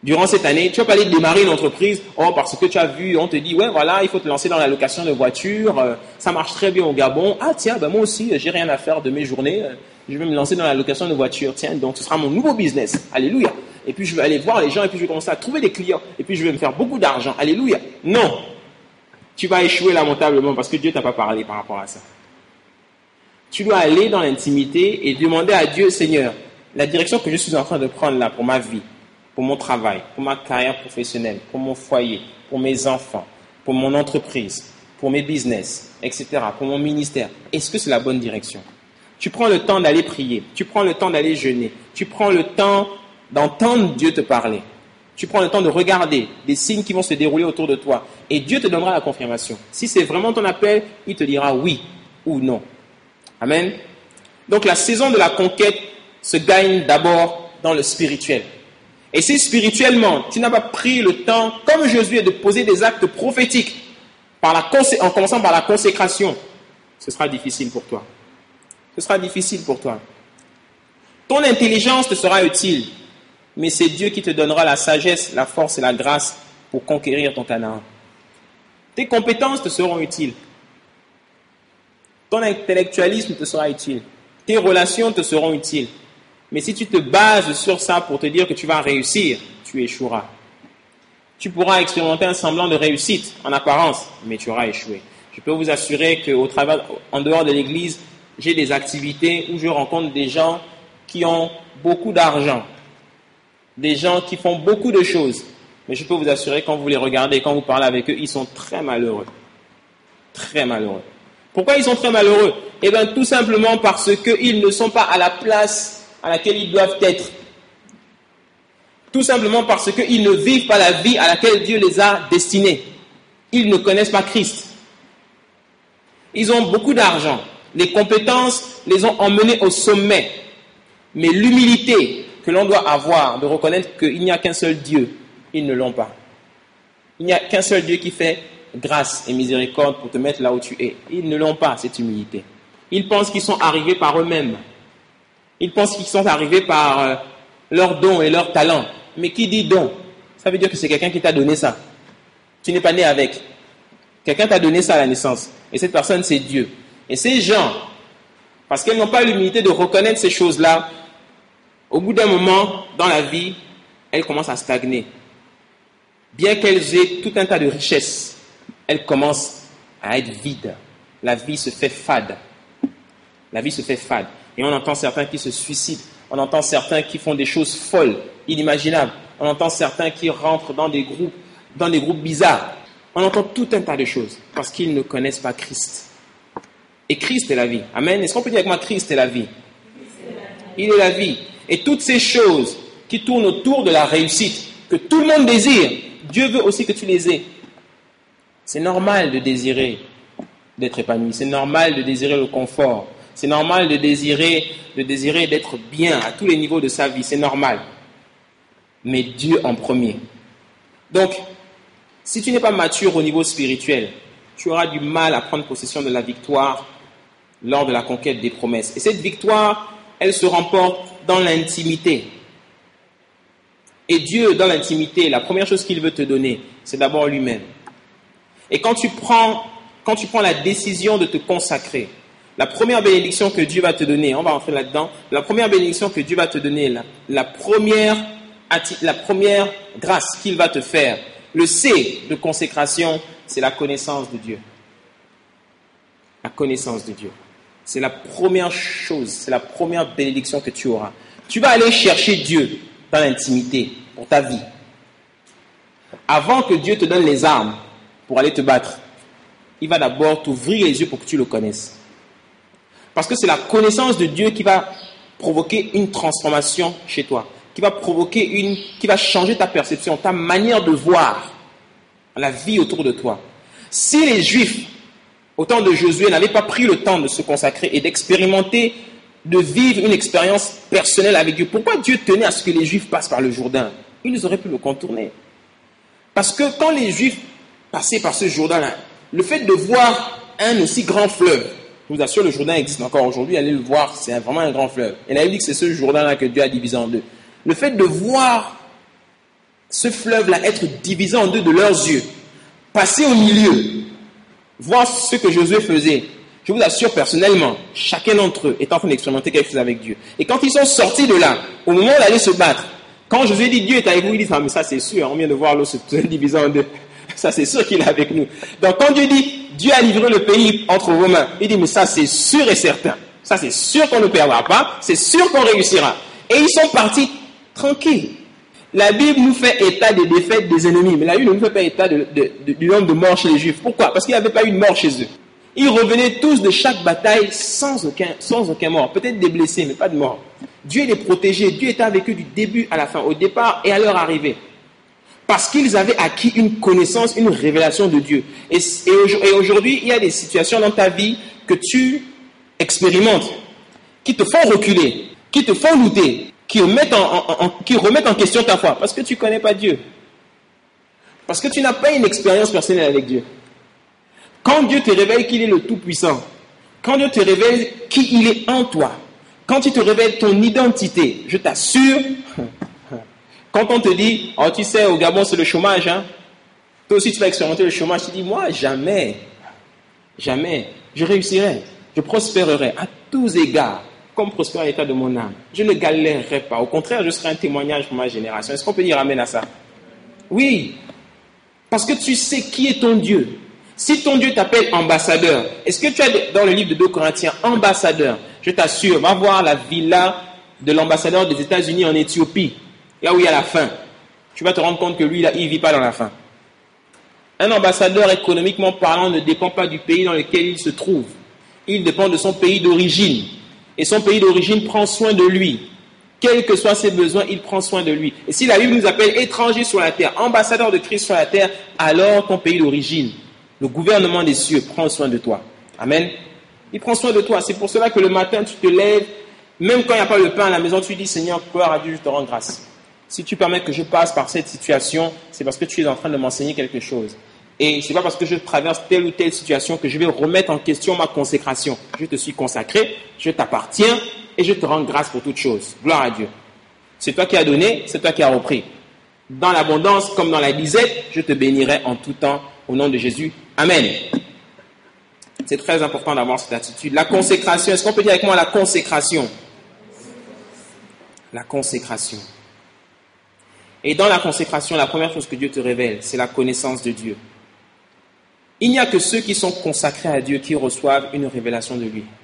Durant cette année, tu vas pas aller démarrer une entreprise, oh, parce que tu as vu, on te dit, ouais, voilà, il faut te lancer dans la location de voitures, euh, ça marche très bien au Gabon. Ah, tiens, ben moi aussi, j'ai rien à faire de mes journées, euh, je vais me lancer dans la location de voitures. Tiens, donc ce sera mon nouveau business. Alléluia. Et puis je vais aller voir les gens, et puis je vais commencer à trouver des clients, et puis je vais me faire beaucoup d'argent. Alléluia. Non. Tu vas échouer lamentablement parce que Dieu t'a pas parlé par rapport à ça. Tu dois aller dans l'intimité et demander à Dieu, Seigneur, la direction que je suis en train de prendre là pour ma vie, pour mon travail, pour ma carrière professionnelle, pour mon foyer, pour mes enfants, pour mon entreprise, pour mes business, et cetera, pour mon ministère. Est-ce que c'est la bonne direction? Tu prends le temps d'aller prier, tu prends le temps d'aller jeûner, tu prends le temps d'entendre Dieu te parler. Tu prends le temps de regarder des signes qui vont se dérouler autour de toi et Dieu te donnera la confirmation. Si c'est vraiment ton appel, il te dira oui ou non. Amen. Donc la saison de la conquête se gagne d'abord dans le spirituel. Et si spirituellement, tu n'as pas pris le temps, comme Josué, de poser des actes prophétiques par la consé- en commençant par la consécration, ce sera difficile pour toi. Ce sera difficile pour toi. Ton intelligence te sera utile, mais c'est Dieu qui te donnera la sagesse, la force et la grâce pour conquérir ton Canaan. Tes compétences te seront utiles. Ton intellectualisme te sera utile. Tes relations te seront utiles. Mais si tu te bases sur ça pour te dire que tu vas réussir, tu échoueras. Tu pourras expérimenter un semblant de réussite en apparence, mais tu auras échoué. Je peux vous assurer qu'au travail, en dehors de l'église, j'ai des activités où je rencontre des gens qui ont beaucoup d'argent, des gens qui font beaucoup de choses. Mais je peux vous assurer, quand vous les regardez, quand vous parlez avec eux, ils sont très malheureux. Très malheureux. Pourquoi ils sont très malheureux? Eh bien, tout simplement parce qu'ils ne sont pas à la place à laquelle ils doivent être. Tout simplement parce qu'ils ne vivent pas la vie à laquelle Dieu les a destinés. Ils ne connaissent pas Christ. Ils ont beaucoup d'argent. Les compétences les ont emmenés au sommet. Mais l'humilité que l'on doit avoir de reconnaître qu'il n'y a qu'un seul Dieu, ils ne l'ont pas. Il n'y a qu'un seul Dieu qui fait grâce et miséricorde pour te mettre là où tu es. Ils ne l'ont pas, cette humilité. Ils pensent qu'ils sont arrivés par eux-mêmes. Ils pensent qu'ils sont arrivés par euh, leurs dons et leurs talents. Mais qui dit don? Ça veut dire que c'est quelqu'un qui t'a donné ça. Tu n'es pas né avec. Quelqu'un t'a donné ça à la naissance. Et cette personne, c'est Dieu. Et ces gens, parce qu'elles n'ont pas l'humilité de reconnaître ces choses-là, au bout d'un moment, dans la vie, elles commencent à stagner. Bien qu'elles aient tout un tas de richesses, elles commencent à être vides. La vie se fait fade. La vie se fait fade. Et on entend certains qui se suicident. On entend certains qui font des choses folles, inimaginables. On entend certains qui rentrent dans des groupes, dans des groupes bizarres. On entend tout un tas de choses parce qu'ils ne connaissent pas Christ. Et Christ est la vie. Amen. Est-ce qu'on peut dire avec moi, Christ est la vie? Il est la vie. Et toutes ces choses qui tournent autour de la réussite, que tout le monde désire, Dieu veut aussi que tu les aies. C'est normal de désirer d'être épanoui. C'est normal de désirer le confort. C'est normal de désirer, de désirer d'être bien à tous les niveaux de sa vie. C'est normal. Mais Dieu en premier. Donc, si tu n'es pas mature au niveau spirituel, tu auras du mal à prendre possession de la victoire lors de la conquête des promesses. Et cette victoire, elle se remporte dans l'intimité. Et Dieu, dans l'intimité, la première chose qu'il veut te donner, c'est d'abord lui-même. Et quand tu prends, quand tu prends la décision de te consacrer, la première bénédiction que Dieu va te donner, on va rentrer là-dedans, la première bénédiction que Dieu va te donner, la, la, première, la première grâce qu'il va te faire, le C de consécration, c'est la connaissance de Dieu. La connaissance de Dieu. C'est la première chose, c'est la première bénédiction que tu auras. Tu vas aller chercher Dieu dans l'intimité pour ta vie. Avant que Dieu te donne les armes pour aller te battre, il va d'abord t'ouvrir les yeux pour que tu le connaisses. Parce que c'est la connaissance de Dieu qui va provoquer une transformation chez toi, qui va provoquer une, qui va changer ta perception, ta manière de voir la vie autour de toi. Si les Juifs, au temps de Josué, n'avaient pas pris le temps de se consacrer et d'expérimenter, de vivre une expérience personnelle avec Dieu, pourquoi Dieu tenait à ce que les Juifs passent par le Jourdain? Ils auraient pu le contourner. Parce que quand les Juifs passaient par ce Jourdain-là, le fait de voir un aussi grand fleuve, je vous assure, le Jourdain existe encore aujourd'hui, allez le voir, c'est vraiment un grand fleuve. Et la Bible dit que c'est ce Jourdain-là que Dieu a divisé en deux. Le fait de voir ce fleuve-là être divisé en deux de leurs yeux, passer au milieu, voir ce que Josué faisait. Je vous assure personnellement, chacun d'entre eux est en train d'expérimenter quelque chose avec Dieu. Et quand ils sont sortis de là, au moment d'aller se battre, quand Josué dit Dieu est avec vous, il dit ah mais ça c'est sûr, on vient de voir l'eau se diviser en deux. Ça c'est sûr qu'il est avec nous. Donc quand Dieu dit Dieu a livré le pays entre vos mains, il dit mais ça c'est sûr et certain. Ça c'est sûr qu'on ne perdra pas, c'est sûr qu'on réussira. Et ils sont partis tranquilles. La Bible nous fait état des défaites des ennemis, mais la Bible ne nous fait pas état de, de, de, du nombre de morts chez les Juifs. Pourquoi? Parce qu'il n'y avait pas eu de mort chez eux. Ils revenaient tous de chaque bataille sans aucun, sans aucun mort. Peut-être des blessés, mais pas de mort. Dieu les protégeait. Dieu était avec eux du début à la fin, au départ et à leur arrivée. Parce qu'ils avaient acquis une connaissance, une révélation de Dieu. Et, et, et aujourd'hui, il y a des situations dans ta vie que tu expérimentes, qui te font reculer, qui te font douter, qui remettent en, en, en, qui remettent en question ta foi. Parce que tu ne connais pas Dieu. Parce que tu n'as pas une expérience personnelle avec Dieu. Quand Dieu te révèle qu'il est le Tout-Puissant, quand Dieu te révèle qui il est en toi, quand il te révèle ton identité, je t'assure, quand on te dit, oh tu sais, au Gabon c'est le chômage, hein? Toi aussi tu vas expérimenter le chômage, tu dis, moi jamais, jamais, je réussirai, je prospérerai à tous égards, comme prospère l'état de mon âme. Je ne galérerai pas, au contraire, je serai un témoignage pour ma génération. Est-ce qu'on peut dire amen à ça? Oui, parce que tu sais qui est ton Dieu. Si ton Dieu t'appelle ambassadeur, est-ce que tu as dans le livre de deux Corinthiens, ambassadeur, je t'assure, va voir la villa de l'ambassadeur des États-Unis en Éthiopie, là où il y a la faim. Tu vas te rendre compte que lui, là, il ne vit pas dans la faim. Un ambassadeur, économiquement parlant, ne dépend pas du pays dans lequel il se trouve. Il dépend de son pays d'origine. Et son pays d'origine prend soin de lui. Quels que soient ses besoins, il prend soin de lui. Et si la Bible nous appelle étrangers sur la terre, ambassadeurs de Christ sur la terre, alors ton pays d'origine, le gouvernement des cieux prend soin de toi. Amen. Il prend soin de toi. C'est pour cela que le matin, tu te lèves, même quand il n'y a pas le pain à la maison, tu dis, Seigneur, gloire à Dieu, je te rends grâce. Si tu permets que je passe par cette situation, c'est parce que tu es en train de m'enseigner quelque chose. Et ce n'est pas parce que je traverse telle ou telle situation que je vais remettre en question ma consécration. Je te suis consacré, je t'appartiens et je te rends grâce pour toutes choses. Gloire à Dieu. C'est toi qui as donné, c'est toi qui as repris. Dans l'abondance comme dans la disette, je te bénirai en tout temps au nom de Jésus. Amen. C'est très important d'avoir cette attitude. La consécration, est-ce qu'on peut dire avec moi la consécration? La consécration. Et dans la consécration, la première chose que Dieu te révèle, c'est la connaissance de Dieu. Il n'y a que ceux qui sont consacrés à Dieu qui reçoivent une révélation de lui.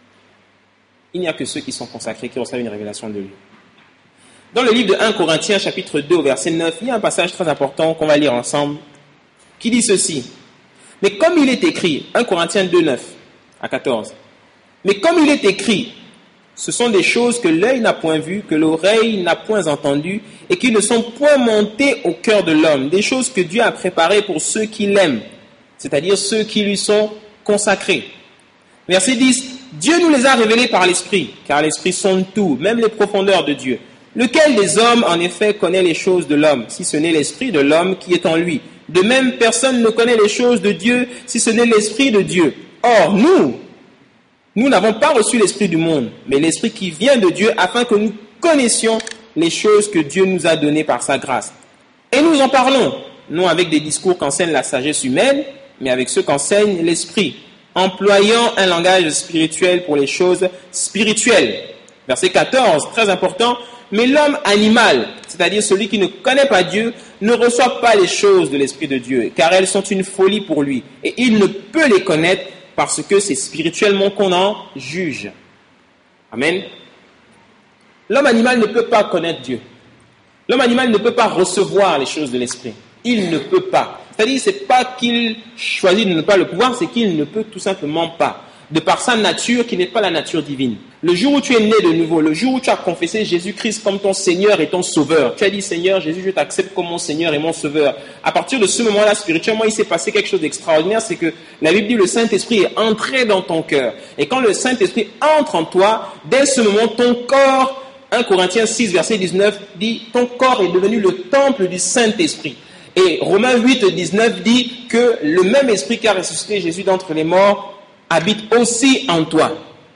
Il n'y a que ceux qui sont consacrés qui reçoivent une révélation de lui. Dans le livre de premier Corinthiens, chapitre deux, verset neuf, il y a un passage très important qu'on va lire ensemble, qui dit ceci. Mais comme il est écrit, premier Corinthiens deux, neuf à quatorze, mais comme il est écrit, ce sont des choses que l'œil n'a point vues, que l'oreille n'a point entendues, et qui ne sont point montées au cœur de l'homme, des choses que Dieu a préparées pour ceux qui l'aiment, c'est-à-dire ceux qui lui sont consacrés. Verset dix, Dieu nous les a révélés par l'Esprit, car l'Esprit sonde tout, même les profondeurs de Dieu. Lequel des hommes, en effet, connaît les choses de l'homme, si ce n'est l'Esprit de l'homme qui est en lui? De même, personne ne connaît les choses de Dieu, si ce n'est l'Esprit de Dieu. Or, nous, nous n'avons pas reçu l'Esprit du monde, mais l'Esprit qui vient de Dieu, afin que nous connaissions les choses que Dieu nous a données par sa grâce. Et nous en parlons, non avec des discours qu'enseigne la sagesse humaine, mais avec ceux qu'enseigne l'Esprit, employant un langage spirituel pour les choses spirituelles. Verset quatorze, très important. Mais l'homme animal, c'est-à-dire celui qui ne connaît pas Dieu, ne reçoit pas les choses de l'Esprit de Dieu, car elles sont une folie pour lui. Et il ne peut les connaître parce que c'est spirituellement qu'on en juge. Amen. L'homme animal ne peut pas connaître Dieu. L'homme animal ne peut pas recevoir les choses de l'Esprit. Il ne peut pas. C'est-à-dire, ce n'est pas qu'il choisit de ne pas le pouvoir, c'est qu'il ne peut tout simplement pas. De par sa nature qui n'est pas la nature divine. Le jour où tu es né de nouveau, le jour où tu as confessé Jésus-Christ comme ton Seigneur et ton Sauveur, tu as dit Seigneur Jésus, je t'accepte comme mon Seigneur et mon Sauveur. À partir de ce moment-là, spirituellement, il s'est passé quelque chose d'extraordinaire, c'est que la Bible dit le Saint-Esprit est entré dans ton cœur. Et quand le Saint-Esprit entre en toi, dès ce moment, ton corps, premier Corinthiens six, verset dix-neuf, dit ton corps est devenu le temple du Saint-Esprit. Et Romains huit, dix-neuf dit que le même Esprit qui a ressuscité Jésus d'entre les morts habite aussi en toi.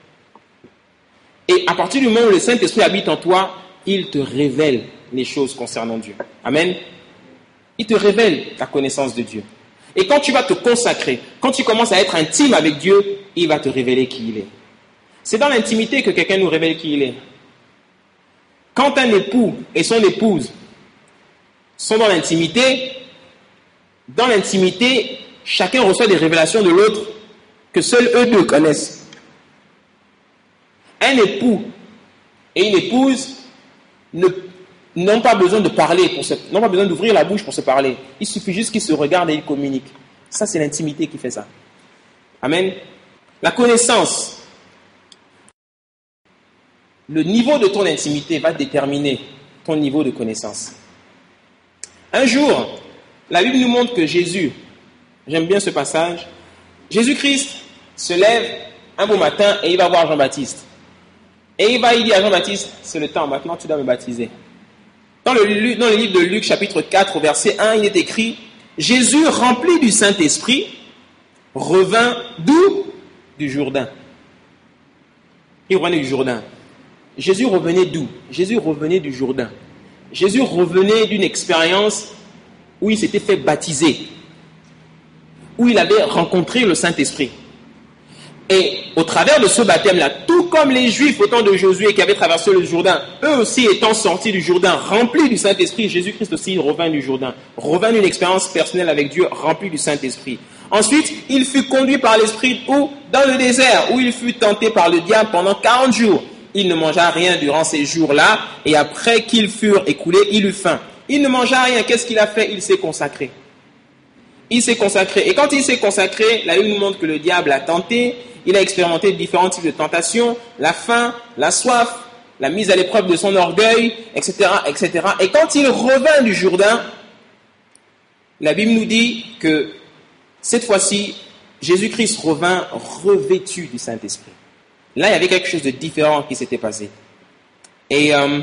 Et à partir du moment où le Saint-Esprit habite en toi, il te révèle les choses concernant Dieu. Amen. Il te révèle la connaissance de Dieu. Et quand tu vas te consacrer, quand tu commences à être intime avec Dieu, il va te révéler qui il est. C'est dans l'intimité que quelqu'un nous révèle qui il est. Quand un époux et son épouse sont dans l'intimité, dans l'intimité, chacun reçoit des révélations de l'autre que seuls eux deux connaissent. Un époux et une épouse ne, n'ont pas besoin de parler, pour se, n'ont pas besoin d'ouvrir la bouche pour se parler. Il suffit juste qu'ils se regardent et ils communiquent. Ça, c'est l'intimité qui fait ça. Amen. La connaissance. Le niveau de ton intimité va déterminer ton niveau de connaissance. Un jour, la Bible nous montre que Jésus, j'aime bien ce passage, Jésus-Christ se lève un beau matin et il va voir Jean-Baptiste. Et il va, il dit à Jean-Baptiste, c'est le temps, maintenant tu dois me baptiser. Dans le, dans le livre de Luc, chapitre quatre, verset un, il est écrit, Jésus, rempli du Saint-Esprit, revint d'où? Du Jourdain. Il revenait du Jourdain. Jésus revenait d'où? Jésus revenait du Jourdain. Jésus revenait d'une expérience où il s'était fait baptiser, où il avait rencontré le Saint-Esprit. Et au travers de ce baptême-là, tout comme les Juifs au temps de Josué qui avaient traversé le Jourdain, eux aussi étant sortis du Jourdain, remplis du Saint-Esprit, Jésus-Christ aussi revint du Jourdain, revint d'une expérience personnelle avec Dieu, rempli du Saint-Esprit. Ensuite, il fut conduit par l'Esprit où? Dans le désert, où il fut tenté par le diable pendant quarante jours. Il ne mangea rien durant ces jours-là, et après qu'ils furent écoulés, il eut faim. Il ne mangea rien, qu'est-ce qu'il a fait? Il s'est consacré. Il s'est consacré. Et quand il s'est consacré, la Bible nous montre que le diable a tenté, il a expérimenté différents types de tentations, la faim, la soif, la mise à l'épreuve de son orgueil, et cetera, et cetera. Et quand il revint du Jourdain, la Bible nous dit que cette fois-ci, Jésus-Christ revint revêtu du Saint-Esprit. Là, il y avait quelque chose de différent qui s'était passé. Et euh,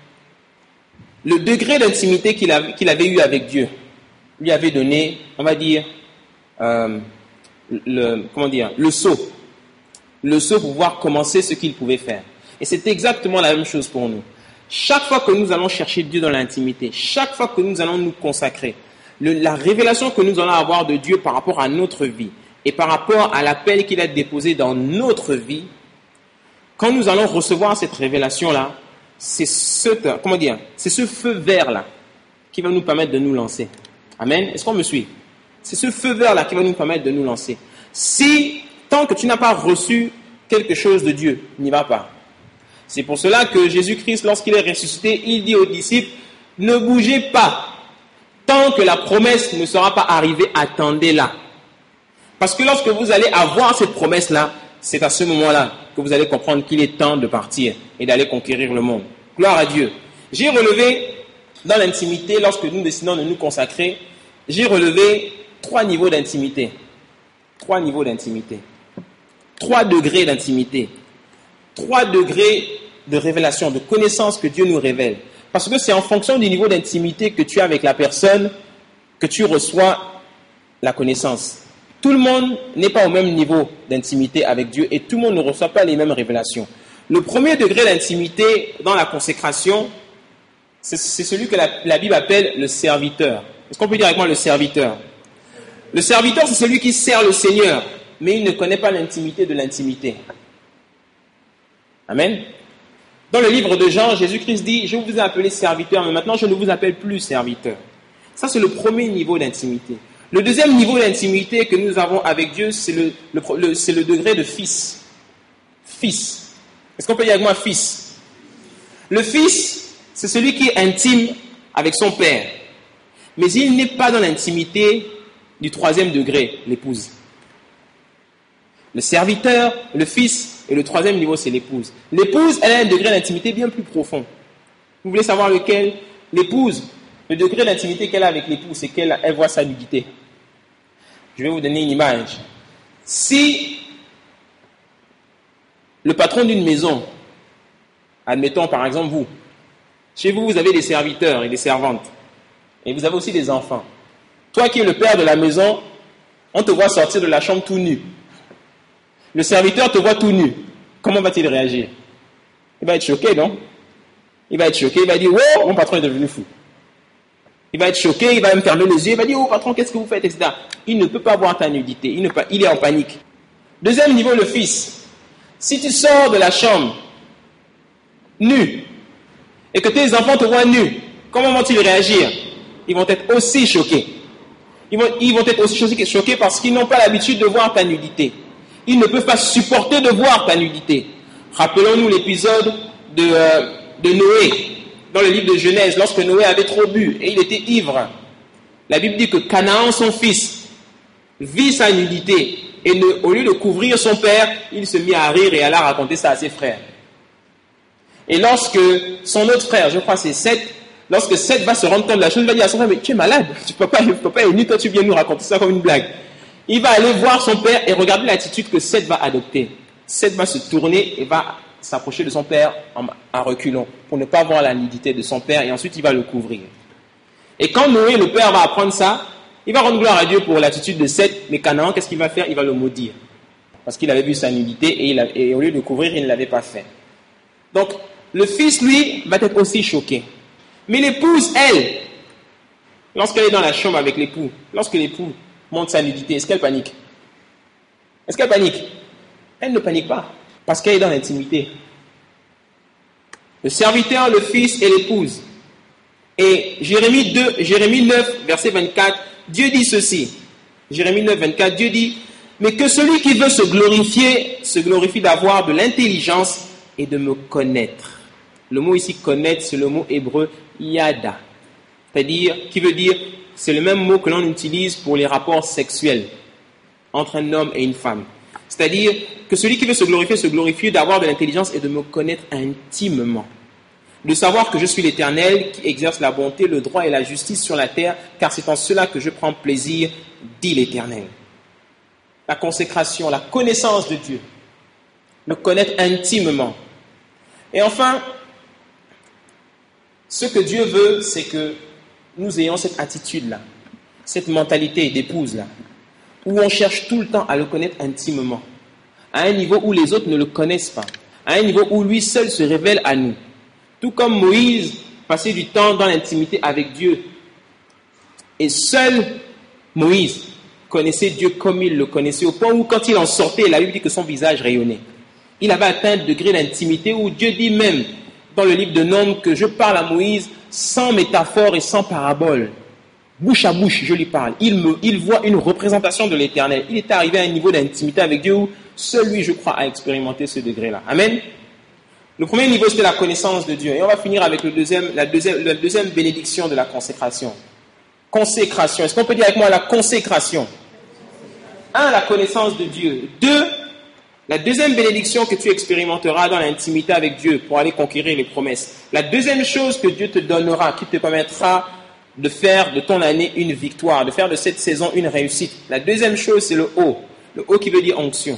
le degré d'intimité qu'il avait, qu'il avait eu avec Dieu lui avait donné, on va dire, euh, le, comment dire, le saut. Le saut pour pouvoir commencer ce qu'il pouvait faire. Et c'est exactement la même chose pour nous. Chaque fois que nous allons chercher Dieu dans l'intimité, chaque fois que nous allons nous consacrer, le, la révélation que nous allons avoir de Dieu par rapport à notre vie et par rapport à l'appel qu'il a déposé dans notre vie, quand nous allons recevoir cette révélation-là, c'est ce, comment dire, c'est ce feu vert-là qui va nous permettre de nous lancer. Amen. Est-ce qu'on me suit? C'est ce feu vert-là qui va nous permettre de nous lancer. Si, tant que tu n'as pas reçu quelque chose de Dieu, n'y va pas. C'est pour cela que Jésus-Christ, lorsqu'il est ressuscité, il dit aux disciples, ne bougez pas. Tant que la promesse ne sera pas arrivée, attendez-la. Parce que lorsque vous allez avoir cette promesse-là, c'est à ce moment-là que vous allez comprendre qu'il est temps de partir et d'aller conquérir le monde. Gloire à Dieu. J'ai relevé dans l'intimité, lorsque nous décidons de nous consacrer, j'ai relevé trois niveaux d'intimité. Trois niveaux d'intimité. Trois degrés d'intimité. Trois degrés de révélation, de connaissance que Dieu nous révèle. Parce que c'est en fonction du niveau d'intimité que tu as avec la personne que tu reçois la connaissance. Tout le monde n'est pas au même niveau d'intimité avec Dieu et tout le monde ne reçoit pas les mêmes révélations. Le premier degré d'intimité dans la consécration, c'est, c'est celui que la, la Bible appelle le serviteur. Est-ce qu'on peut dire avec moi le serviteur? Le serviteur, c'est celui qui sert le Seigneur, mais il ne connaît pas l'intimité de l'intimité. Amen. Dans le livre de Jean, Jésus-Christ dit, je vous ai appelé serviteur, mais maintenant je ne vous appelle plus serviteur. Ça, c'est le premier niveau d'intimité. Le deuxième niveau d'intimité que nous avons avec Dieu, c'est le, le, le, c'est le degré de fils. Fils. Est-ce qu'on peut dire avec moi fils? Le fils, c'est celui qui est intime avec son père. Mais il n'est pas dans l'intimité du troisième degré, l'épouse. Le serviteur, le fils, et le troisième niveau, c'est l'épouse. L'épouse, elle a un degré d'intimité bien plus profond. Vous voulez savoir lequel? L'épouse, le degré d'intimité qu'elle a avec l'époux, c'est qu'elle elle voit sa nudité. Je vais vous donner une image. Si le patron d'une maison, admettons par exemple vous, chez vous, vous avez des serviteurs et des servantes, et vous avez aussi des enfants. Toi qui es le père de la maison, on te voit sortir de la chambre tout nu. Le serviteur te voit tout nu. Comment va-t-il réagir? Il va être choqué, non? Il va être choqué, il va dire, oh, mon patron est devenu fou. Il va être choqué, il va me fermer les yeux, il va dire, oh patron, qu'est-ce que vous faites, et cetera. Il ne peut pas voir ta nudité, il, ne peut, il est en panique. Deuxième niveau, le fils. Si tu sors de la chambre, nu, et que tes enfants te voient nu, comment vont-ils réagir? Ils vont être aussi choqués. Ils vont, ils vont être aussi choqués parce qu'ils n'ont pas l'habitude de voir ta nudité. Ils ne peuvent pas supporter de voir ta nudité. Rappelons-nous l'épisode de, euh, de Noé, dans le livre de Genèse, lorsque Noé avait trop bu et il était ivre. La Bible dit que Canaan, son fils, vit sa nudité et ne, au lieu de couvrir son père, il se mit à rire et alla raconter ça à ses frères. Et lorsque son autre frère, je crois c'est Seth, lorsque Seth va se rendre compte de la chose, il va dire à son frère, mais tu es malade, tu peux pas, tu peux pas être nu, toi tu viens nous raconter ça comme une blague. Il va aller voir son père et regarder l'attitude que Seth va adopter. Seth va se tourner et va s'approcher de son père en, en reculant pour ne pas voir la nudité de son père et ensuite il va le couvrir. Et quand Noé, le père, va apprendre ça, il va rendre gloire à Dieu pour l'attitude de Seth, mais Canaan, qu'est-ce qu'il va faire? Il va le maudire. Parce qu'il avait vu sa nudité et, il a, et au lieu de couvrir, il ne l'avait pas fait. Donc, le fils, lui, va être aussi choqué. Mais l'épouse, elle, lorsqu'elle est dans la chambre avec l'époux, lorsque l'époux montre sa nudité, est-ce qu'elle panique? Est-ce qu'elle panique? Elle ne panique pas, parce qu'elle est dans l'intimité. Le serviteur, le fils et l'épouse. Et Jérémie deux, Jérémie neuf, verset vingt-quatre, Dieu dit ceci. Jérémie neuf, vingt-quatre, Dieu dit, mais que celui qui veut se glorifier, se glorifie d'avoir de l'intelligence et de me connaître. Le mot ici connaître, c'est le mot hébreu yada. C'est-à-dire, qui veut dire, c'est le même mot que l'on utilise pour les rapports sexuels entre un homme et une femme. C'est-à-dire que celui qui veut se glorifier, se glorifie d'avoir de l'intelligence et de me connaître intimement. De savoir que je suis l'Éternel qui exerce la bonté, le droit et la justice sur la terre, car c'est en cela que je prends plaisir, dit l'Éternel. La consécration, la connaissance de Dieu. Le connaître intimement. Et enfin, ce que Dieu veut, c'est que nous ayons cette attitude-là, cette mentalité d'épouse-là, où on cherche tout le temps à le connaître intimement, à un niveau où les autres ne le connaissent pas, à un niveau où lui seul se révèle à nous. Tout comme Moïse passait du temps dans l'intimité avec Dieu. Et seul Moïse connaissait Dieu comme il le connaissait, au point où quand il en sortait, la Bible dit que son visage rayonnait. Il avait atteint un degré d'intimité où Dieu dit même dans le livre de Nombres que je parle à Moïse sans métaphore et sans parabole. Bouche à bouche, je lui parle. Il, me, il voit une représentation de l'Éternel. Il est arrivé à un niveau d'intimité avec Dieu où seul lui, je crois, a expérimenté ce degré-là. Amen. Le premier niveau, c'était la connaissance de Dieu. Et on va finir avec le deuxième, la, deuxième, la deuxième bénédiction de la consécration. Consécration. Est-ce qu'on peut dire avec moi la consécration? Un, la connaissance de Dieu. Deux, la deuxième bénédiction que tu expérimenteras dans l'intimité avec Dieu pour aller conquérir les promesses. La deuxième chose que Dieu te donnera, qui te permettra de faire de ton année une victoire, de faire de cette saison une réussite. La deuxième chose, c'est le haut. Le haut qui veut dire onction.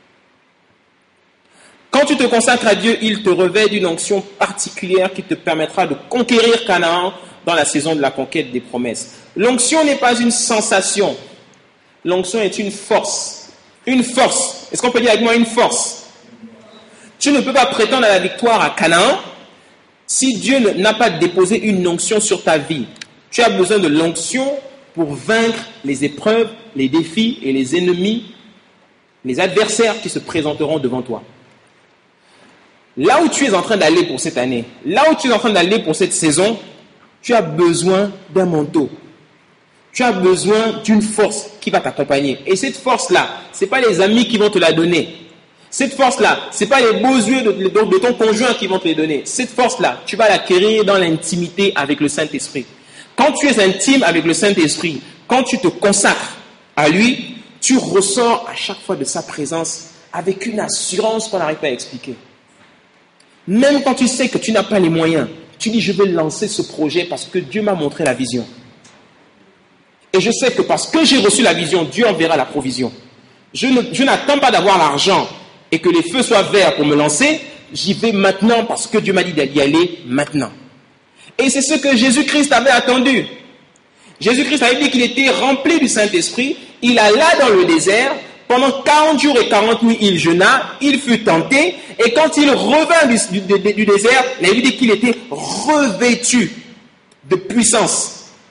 Quand tu te consacres à Dieu, il te revêt d'une onction particulière qui te permettra de conquérir Canaan dans la saison de la conquête des promesses. L'onction n'est pas une sensation. L'onction est une force. Une force. Est-ce qu'on peut dire avec moi une force? Tu ne peux pas prétendre à la victoire à Canaan si Dieu n'a pas déposé une onction sur ta vie. Tu as besoin de l'onction pour vaincre les épreuves, les défis et les ennemis, les adversaires qui se présenteront devant toi. Là où tu es en train d'aller pour cette année, là où tu es en train d'aller pour cette saison, tu as besoin d'un manteau. Tu as besoin d'une force qui va t'accompagner. Et cette force-là, ce n'est pas les amis qui vont te la donner. Cette force-là, ce n'est pas les beaux yeux de, de, de ton conjoint qui vont te les donner. Cette force-là, tu vas l'acquérir dans l'intimité avec le Saint-Esprit. Quand tu es intime avec le Saint-Esprit, quand tu te consacres à lui, tu ressors à chaque fois de sa présence avec une assurance qu'on n'arrive pas à expliquer. Même quand tu sais que tu n'as pas les moyens, tu dis je vais lancer ce projet parce que Dieu m'a montré la vision. Et je sais que parce que j'ai reçu la vision, Dieu enverra la provision. Je, ne, je n'attends pas d'avoir l'argent et que les feux soient verts pour me lancer. J'y vais maintenant parce que Dieu m'a dit d'y aller maintenant. Et c'est ce que Jésus-Christ avait attendu. Jésus-Christ avait dit qu'il était rempli du Saint-Esprit. Il alla dans le désert. Pendant quarante jours et quarante nuits, il jeûna, il fut tenté, et quand il revint du, du, du, du désert, il a dit qu'il était revêtu de puissance.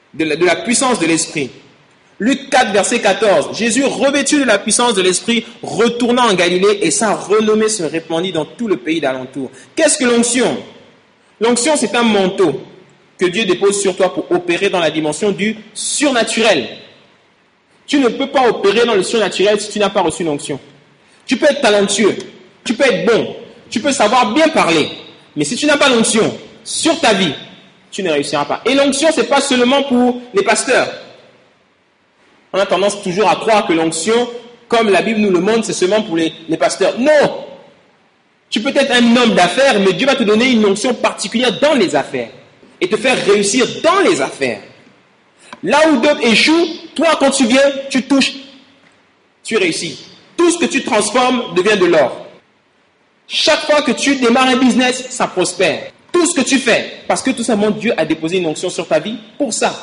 de la, de la puissance de l'Esprit. Luc quatre, verset quatorze. Jésus, revêtu de la puissance de l'Esprit, retourna en Galilée et sa renommée se répandit dans tout le pays d'alentour. Qu'est-ce que l'onction? L'onction, c'est un manteau que Dieu dépose sur toi pour opérer dans la dimension du surnaturel. Tu ne peux pas opérer dans le surnaturel si tu n'as pas reçu l'onction. Tu peux être talentueux, tu peux être bon, tu peux savoir bien parler, mais si tu n'as pas l'onction sur ta vie, tu ne réussiras pas. Et l'onction, ce n'est pas seulement pour les pasteurs. On a tendance toujours à croire que l'onction, comme la Bible nous le montre, c'est seulement pour les, les pasteurs. Non! Tu peux être un homme d'affaires, mais Dieu va te donner une onction particulière dans les affaires et te faire réussir dans les affaires. Là où d'autres échouent, toi, quand tu viens, tu touches, tu réussis. Tout ce que tu transformes devient de l'or. Chaque fois que tu démarres un business, ça prospère. Tout ce que tu fais, parce que tout simplement Dieu a déposé une onction sur ta vie pour ça.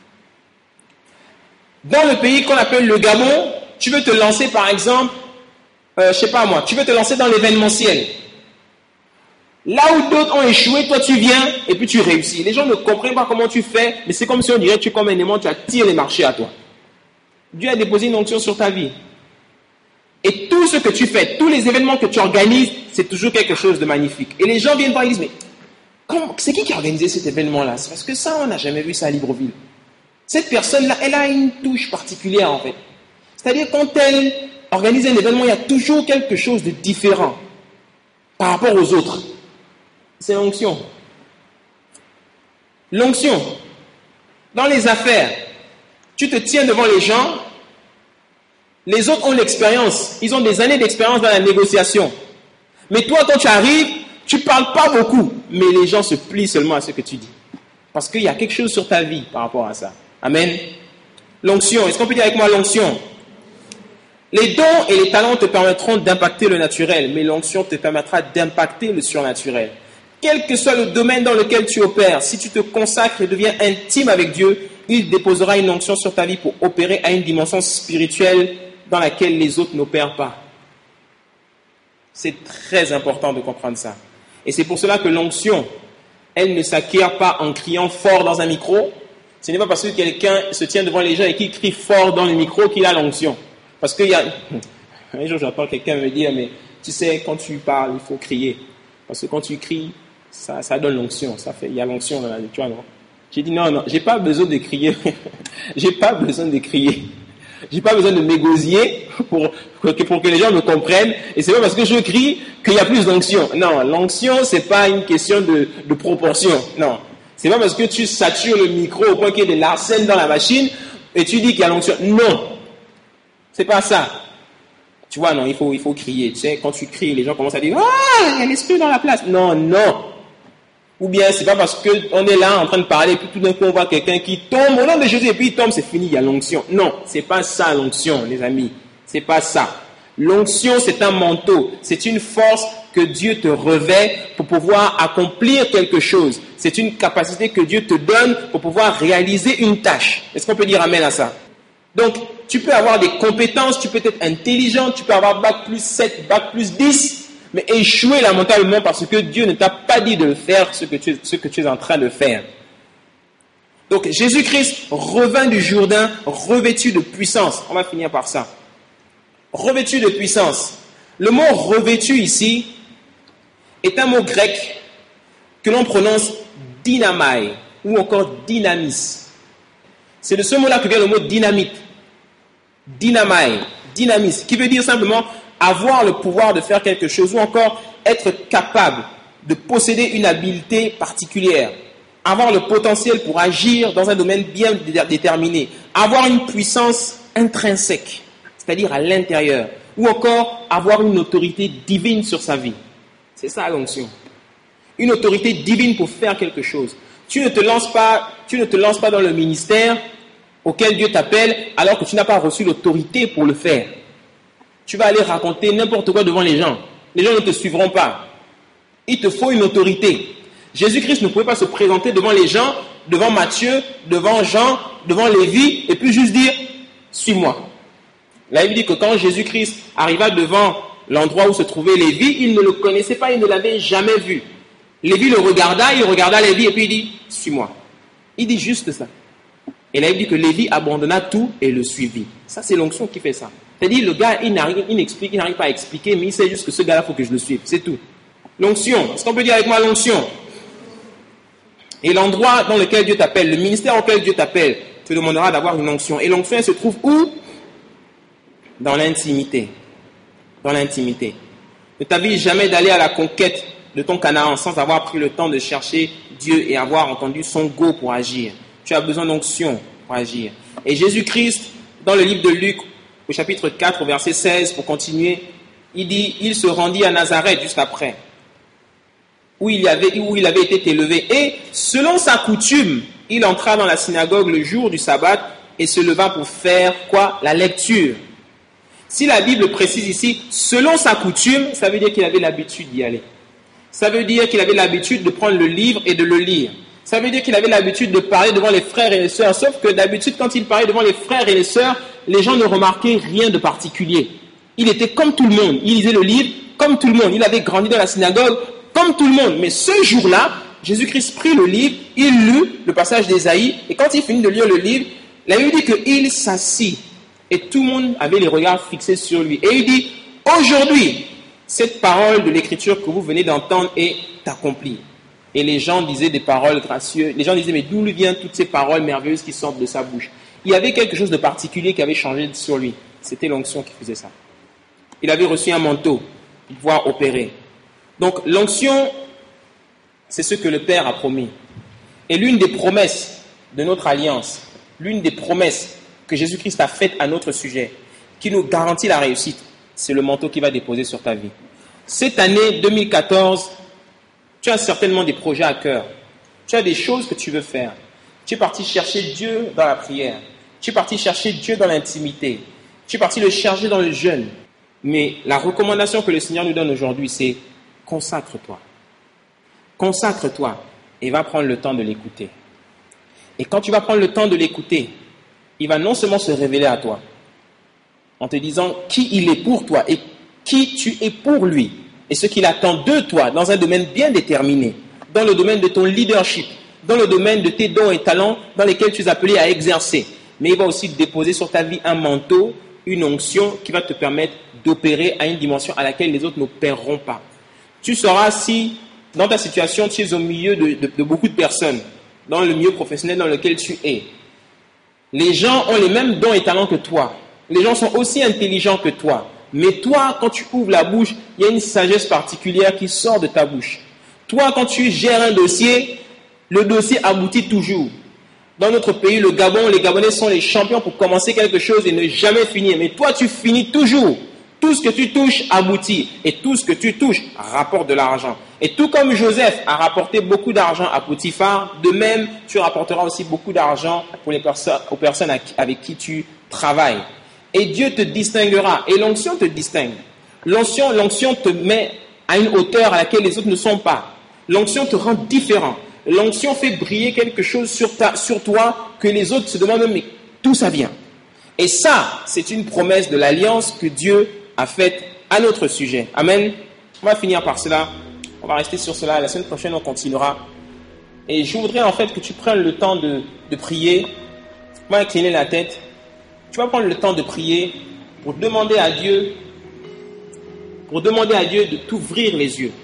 Dans le pays qu'on appelle le Gabon, tu veux te lancer par exemple, euh, je sais pas moi, tu veux te lancer dans l'événementiel. Là où d'autres ont échoué, toi tu viens et puis tu réussis. Les gens ne comprennent pas comment tu fais, mais c'est comme si on dirait que tu es comme un aimant, tu attires les marchés à toi. Dieu a déposé une onction sur ta vie. Et tout ce que tu fais, tous les événements que tu organises, c'est toujours quelque chose de magnifique. Et les gens viennent voir et disent, mais comment, c'est qui qui a organisé cet événement-là? C'est parce que ça, on n'a jamais vu ça à Libreville. Cette personne-là, elle a une touche particulière en fait. C'est-à-dire quand elle organise un événement, il y a toujours quelque chose de différent par rapport aux autres. C'est l'onction. L'onction. Dans les affaires, tu te tiens devant les gens, les autres ont l'expérience, ils ont des années d'expérience dans la négociation. Mais toi, quand tu arrives, tu ne parles pas beaucoup, mais les gens se plient seulement à ce que tu dis. Parce qu'il y a quelque chose sur ta vie par rapport à ça. Amen. L'onction. Est-ce qu'on peut dire avec moi l'onction? Les dons et les talents te permettront d'impacter le naturel, mais l'onction te permettra d'impacter le surnaturel. Quel que soit le domaine dans lequel tu opères, si tu te consacres et deviens intime avec Dieu, il déposera une onction sur ta vie pour opérer à une dimension spirituelle dans laquelle les autres n'opèrent pas. C'est très important de comprendre ça. Et c'est pour cela que l'onction, elle ne s'acquiert pas en criant fort dans un micro. Ce n'est pas parce que quelqu'un se tient devant les gens et qu'il crie fort dans le micro qu'il a l'onction. Parce qu'il y a... Un jour, j'entends quelqu'un me dire, mais tu sais, quand tu parles, il faut crier. Parce que quand tu cries, ça, ça donne l'onction. Ça fait, il y a l'onction dans la vie, tu vois, non? J'ai dit, non, non, j'ai pas besoin de crier. J'ai pas besoin de crier. J'ai pas besoin de m'égosiller pour, pour, pour que les gens me comprennent. Et c'est pas parce que je crie qu'il y a plus d'onction. Non, l'onction, c'est pas une question de, de proportion. Non. C'est pas parce que tu satures le micro au point qu'il y ait de l'arsène dans la machine et tu dis qu'il y a l'onction. Non. C'est pas ça. Tu vois, non, il faut, il faut crier. Tu sais, quand tu cries, les gens commencent à dire, ah, il y a l'esprit dans la place. Non, non. Ou bien, c'est pas parce qu'on est là en train de parler, et puis tout d'un coup, on voit quelqu'un qui tombe au nom de Jésus, et puis il tombe, c'est fini, il y a l'onction. Non, c'est pas ça l'onction, les amis. C'est pas ça. L'onction, c'est un manteau. C'est une force que Dieu te revêt pour pouvoir accomplir quelque chose. C'est une capacité que Dieu te donne pour pouvoir réaliser une tâche. Est-ce qu'on peut dire amen à ça? Donc, tu peux avoir des compétences, tu peux être intelligent, tu peux avoir bac plus sept, bac plus dix, mais échouer lamentablement parce que Dieu ne t'a pas dit de le faire, ce que tu, ce que tu es en train de faire. Donc, Jésus-Christ revint du Jourdain revêtu de puissance. On va finir par ça. Revêtu de puissance. Le mot revêtu ici est un mot grec que l'on prononce dynamai ou encore dynamis. C'est de ce mot-là que vient le mot dynamite. Dynamai, dynamis, qui veut dire simplement avoir le pouvoir de faire quelque chose ou encore être capable de posséder une habileté particulière, avoir le potentiel pour agir dans un domaine bien déterminé, avoir une puissance intrinsèque, c'est-à-dire à l'intérieur, ou encore avoir une autorité divine sur sa vie. C'est ça l'onction. Une autorité divine pour faire quelque chose. Tu ne te lances pas, tu ne te lances pas dans le ministère auquel Dieu t'appelle alors que tu n'as pas reçu l'autorité pour le faire. Tu vas aller raconter n'importe quoi devant les gens. Les gens ne te suivront pas. Il te faut une autorité. Jésus-Christ ne pouvait pas se présenter devant les gens, devant Matthieu, devant Jean, devant Lévi, et puis juste dire « suis-moi ». La Bible dit que quand Jésus-Christ arriva devant l'endroit où se trouvait Lévi, il ne le connaissait pas, il ne l'avait jamais vu. Lévi le regarda, il regarda Lévi et puis il dit « suis-moi ». Il dit juste ça. Et la Bible dit que Lévi abandonna tout et le suivit. Ça, c'est l'onction qui fait ça. C'est-à-dire, le gars, il n'arrive, il n'explique, il n'arrive pas à expliquer, mais il sait juste que ce gars-là, il faut que je le suive. C'est tout. L'onction. Est-ce qu'on peut dire avec moi l'onction? Et l'endroit dans lequel Dieu t'appelle, le ministère auquel Dieu t'appelle, te demandera d'avoir une onction. Et l'onction, elle se trouve où? Dans l'intimité. Dans l'intimité. Ne t'avise jamais d'aller à la conquête de ton Canaan sans avoir pris le temps de chercher Dieu et avoir entendu son go pour agir. Tu as besoin d'onction pour agir. Et Jésus-Christ, dans le livre de Luc, au chapitre quatre, au verset seize, pour continuer, il dit, il se rendit à Nazareth juste après, où il, y avait, où il avait été élevé. Et selon sa coutume, il entra dans la synagogue le jour du sabbat et se leva pour faire quoi? La lecture. Si la Bible précise ici, selon sa coutume, ça veut dire qu'il avait l'habitude d'y aller. Ça veut dire qu'il avait l'habitude de prendre le livre et de le lire. Ça veut dire qu'il avait l'habitude de parler devant les frères et les sœurs. Sauf que d'habitude, quand il parlait devant les frères et les sœurs, les gens ne remarquaient rien de particulier. Il était comme tout le monde. Il lisait le livre comme tout le monde. Il avait grandi dans la synagogue comme tout le monde. Mais ce jour-là, Jésus-Christ prit le livre, il lut le passage d'Ésaïe. Et quand il finit de lire le livre, la Bible dit qu'il s'assit. Et tout le monde avait les regards fixés sur lui. Et il dit, aujourd'hui, cette parole de l'écriture que vous venez d'entendre est accomplie. Et les gens disaient des paroles gracieuses. Les gens disaient, mais d'où lui viennent toutes ces paroles merveilleuses qui sortent de sa bouche? Il y avait quelque chose de particulier qui avait changé sur lui. C'était l'onction qui faisait ça. Il avait reçu un manteau pour pouvoir opérer. Donc l'onction, c'est ce que le Père a promis. Et l'une des promesses de notre alliance, l'une des promesses que Jésus-Christ a faites à notre sujet, qui nous garantit la réussite, c'est le manteau qu'il va déposer sur ta vie. Cette année deux mille quatorze, tu as certainement des projets à cœur. Tu as des choses que tu veux faire. Tu es parti chercher Dieu dans la prière. Tu es parti chercher Dieu dans l'intimité. Tu es parti le chercher dans le jeûne. Mais la recommandation que le Seigneur nous donne aujourd'hui, c'est consacre-toi. Consacre-toi et va prendre le temps de l'écouter. Et quand tu vas prendre le temps de l'écouter, il va non seulement se révéler à toi, en te disant qui il est pour toi et qui tu es pour lui, et ce qu'il attend de toi dans un domaine bien déterminé, dans le domaine de ton leadership, dans le domaine de tes dons et talents dans lesquels tu es appelé à exercer. Mais il va aussi déposer sur ta vie un manteau, une onction qui va te permettre d'opérer à une dimension à laquelle les autres n'opéreront pas. Tu sauras si, dans ta situation, tu es au milieu de, de, de beaucoup de personnes, dans le milieu professionnel dans lequel tu es. Les gens ont les mêmes dons et talents que toi. Les gens sont aussi intelligents que toi. Mais toi, quand tu ouvres la bouche, il y a une sagesse particulière qui sort de ta bouche. Toi, quand tu gères un dossier, le dossier aboutit toujours. Dans notre pays, le Gabon, les Gabonais sont les champions pour commencer quelque chose et ne jamais finir. Mais toi, tu finis toujours. Tout ce que tu touches aboutit. Et tout ce que tu touches rapporte de l'argent. Et tout comme Joseph a rapporté beaucoup d'argent à Potiphar, de même, tu rapporteras aussi beaucoup d'argent pour les personnes, aux personnes avec qui tu travailles. Et Dieu te distinguera. Et l'onction te distingue. L'onction, l'onction te met à une hauteur à laquelle les autres ne sont pas. L'onction te rend différent. L'onction fait briller quelque chose sur, ta, sur toi que les autres se demandent, mais d'où ça vient? Et ça, c'est une promesse de l'alliance que Dieu a faite à notre sujet. Amen. On va finir par cela. On va rester sur cela. La semaine prochaine, on continuera. Et je voudrais en fait que tu prennes le temps de, de prier. On va incliner la tête. Tu vas prendre le temps de prier pour demander à Dieu, pour demander à Dieu de t'ouvrir les yeux.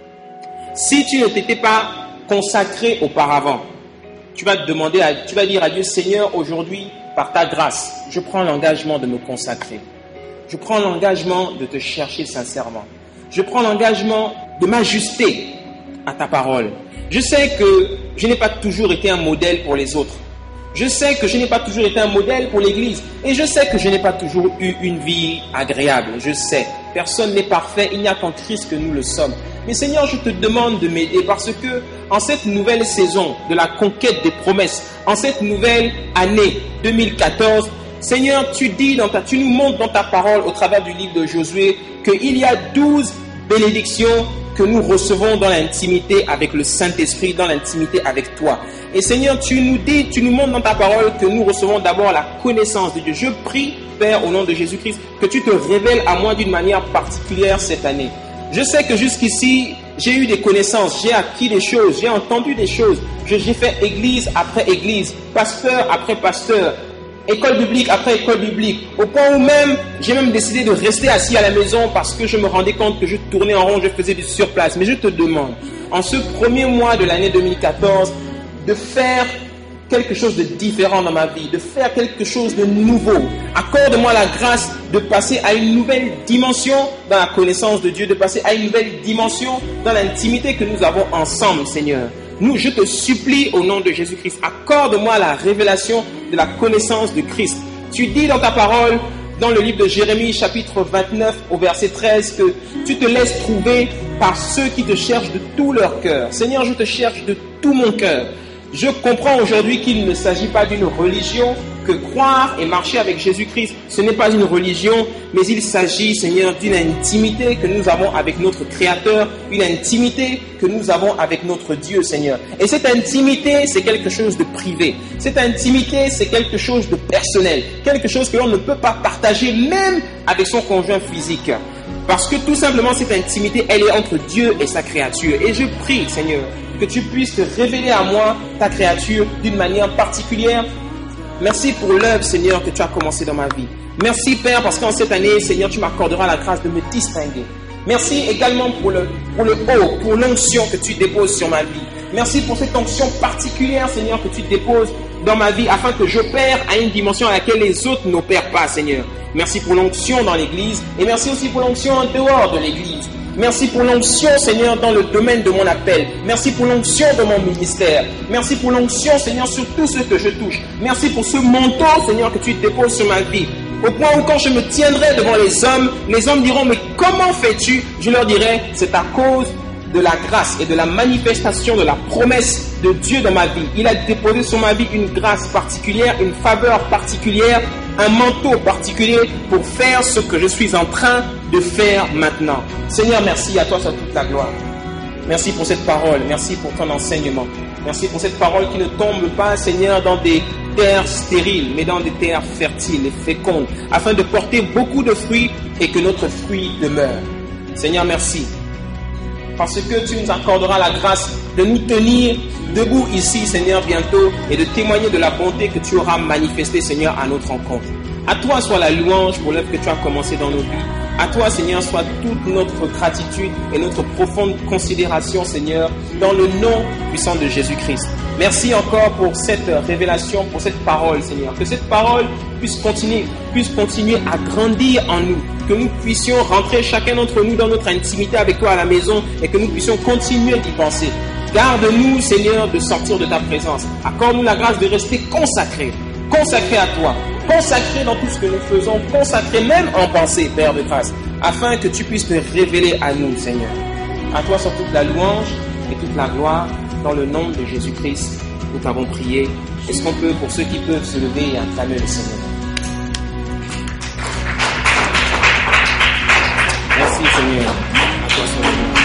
Si tu ne t'étais pas consacré auparavant, tu vas te demander, à, tu vas dire à Dieu, Seigneur, aujourd'hui, par ta grâce, je prends l'engagement de me consacrer. Je prends l'engagement de te chercher sincèrement. Je prends l'engagement de m'ajuster à ta parole. Je sais que je n'ai pas toujours été un modèle pour les autres. Je sais que je n'ai pas toujours été un modèle pour l'Église. Et je sais que je n'ai pas toujours eu une vie agréable. Je sais. Personne n'est parfait. Il n'y a qu'en Christ que nous le sommes. Mais Seigneur, je te demande de m'aider parce que en cette nouvelle saison de la conquête des promesses, en cette nouvelle année deux mille quatorze, Seigneur, tu dis dans ta, tu nous montres dans ta parole au travers du livre de Josué qu'il y a douze bénédictions que nous recevons dans l'intimité avec le Saint-Esprit, dans l'intimité avec toi. Et Seigneur, tu nous dis, tu nous montres dans ta parole que nous recevons d'abord la connaissance de Dieu. Je prie, Père, au nom de Jésus-Christ, que tu te révèles à moi d'une manière particulière cette année. Je sais que jusqu'ici, j'ai eu des connaissances, j'ai acquis des choses, j'ai entendu des choses. Je- J'ai fait église après église, pasteur après pasteur, école biblique après école biblique, au point où même, j'ai même décidé de rester assis à la maison parce que je me rendais compte que je tournais en rond, je faisais du surplace. Mais je te demande, en ce premier mois de l'année deux mille quatorze, de faire quelque chose de différent dans ma vie, de faire quelque chose de nouveau. Accorde-moi la grâce de passer à une nouvelle dimension dans la connaissance de Dieu, de passer à une nouvelle dimension dans l'intimité que nous avons ensemble, Seigneur. Nous, je te supplie au nom de Jésus-Christ, accorde-moi la révélation de la connaissance de Christ. Tu dis dans ta parole, dans le livre de Jérémie, chapitre vingt-neuf, au verset treize, que tu te laisses trouver par ceux qui te cherchent de tout leur cœur. Seigneur, je te cherche de tout mon cœur. Je comprends aujourd'hui qu'il ne s'agit pas d'une religion, que croire et marcher avec Jésus-Christ, ce n'est pas une religion, mais il s'agit, Seigneur, d'une intimité que nous avons avec notre Créateur, une intimité que nous avons avec notre Dieu, Seigneur. Et cette intimité, c'est quelque chose de privé. Cette intimité, c'est quelque chose de personnel, quelque chose que l'on ne peut pas partager même avec son conjoint physique. Parce que tout simplement, cette intimité, elle est entre Dieu et sa créature. Et je prie, Seigneur, que tu puisses te révéler à moi, ta créature, d'une manière particulière. Merci pour l'œuvre, Seigneur, que tu as commencé dans ma vie. Merci, Père, parce qu'en cette année, Seigneur, tu m'accorderas la grâce de me distinguer. Merci également pour le, pour le haut, pour l'onction que tu déposes sur ma vie. Merci pour cette onction particulière, Seigneur, que tu déposes dans ma vie, afin que j'opère à une dimension à laquelle les autres n'opèrent pas, Seigneur. Merci pour l'onction dans l'Église, et merci aussi pour l'onction en dehors de l'Église. Merci pour l'onction, Seigneur, dans le domaine de mon appel. Merci pour l'onction de mon ministère. Merci pour l'onction, Seigneur, sur tout ce que je touche. Merci pour ce manteau, Seigneur, que tu déposes sur ma vie. Au point où quand je me tiendrai devant les hommes, les hommes diront, mais comment fais-tu? Je leur dirai, c'est à cause de la grâce et de la manifestation de la promesse de Dieu dans ma vie. Il a déposé sur ma vie une grâce particulière, une faveur particulière, un manteau particulier pour faire ce que je suis en train de faire maintenant. Seigneur, merci, à toi soit toute la gloire. Merci pour cette parole, merci pour ton enseignement. Merci pour cette parole qui ne tombe pas, Seigneur, dans des terres stériles, mais dans des terres fertiles et fécondes, afin de porter beaucoup de fruits et que notre fruit demeure. Seigneur, merci. Parce que tu nous accorderas la grâce de nous tenir debout ici, Seigneur, bientôt, et de témoigner de la bonté que tu auras manifestée, Seigneur, à notre rencontre. À toi soit la louange pour l'œuvre que tu as commencé dans nos vies. À toi, Seigneur, soit toute notre gratitude et notre profonde considération, Seigneur, dans le nom puissant de Jésus-Christ. Merci encore pour cette révélation, pour cette parole, Seigneur. Que cette parole puisse continuer, puisse continuer à grandir en nous. Que nous puissions rentrer chacun d'entre nous dans notre intimité avec toi à la maison et que nous puissions continuer d'y penser. Garde-nous, Seigneur, de sortir de ta présence. Accorde-nous la grâce de rester consacrés, consacrés à toi, consacrés dans tout ce que nous faisons, consacrés même en pensée, Père de grâce, afin que tu puisses te révéler à nous, Seigneur. À toi soit toute la louange et toute la gloire, dans le nom de Jésus-Christ. Nous t'avons prié. Est-ce qu'on peut, pour ceux qui peuvent, se lever et acclamer le Seigneur? Merci, Seigneur. À toi soit la gloire.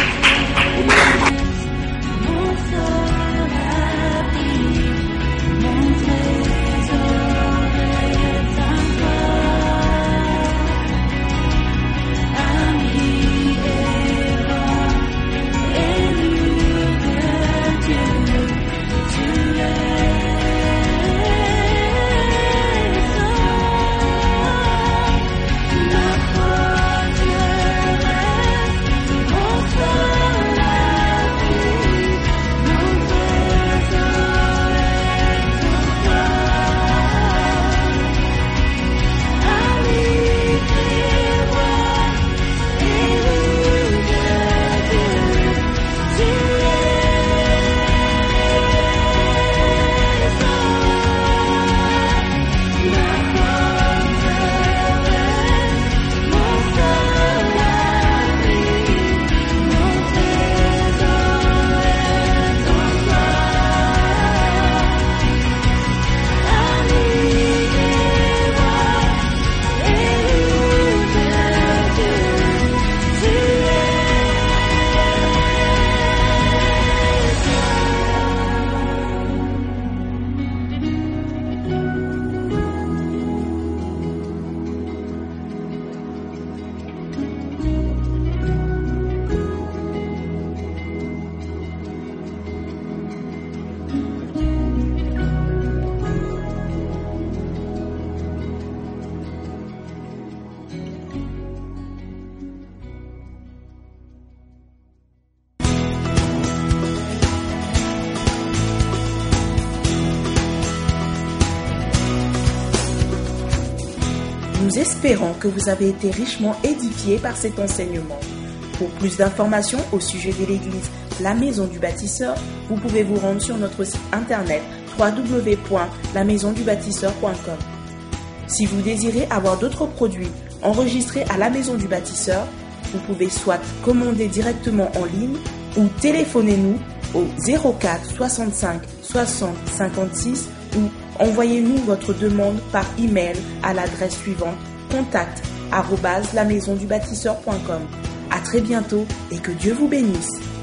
Nous espérons que vous avez été richement édifiés par cet enseignement. Pour plus d'informations au sujet de l'église La Maison du Bâtisseur, vous pouvez vous rendre sur notre site internet w w w point la maison du bâtisseur point com. Si vous désirez avoir d'autres produits enregistrés à La Maison du Bâtisseur, vous pouvez soit commander directement en ligne ou téléphonez-nous au zéro quatre soixante-cinq soixante cinquante-six ou envoyez-nous votre demande par email à l'adresse suivante contact arobase la maison du bâtisseur point com. À très bientôt et que Dieu vous bénisse.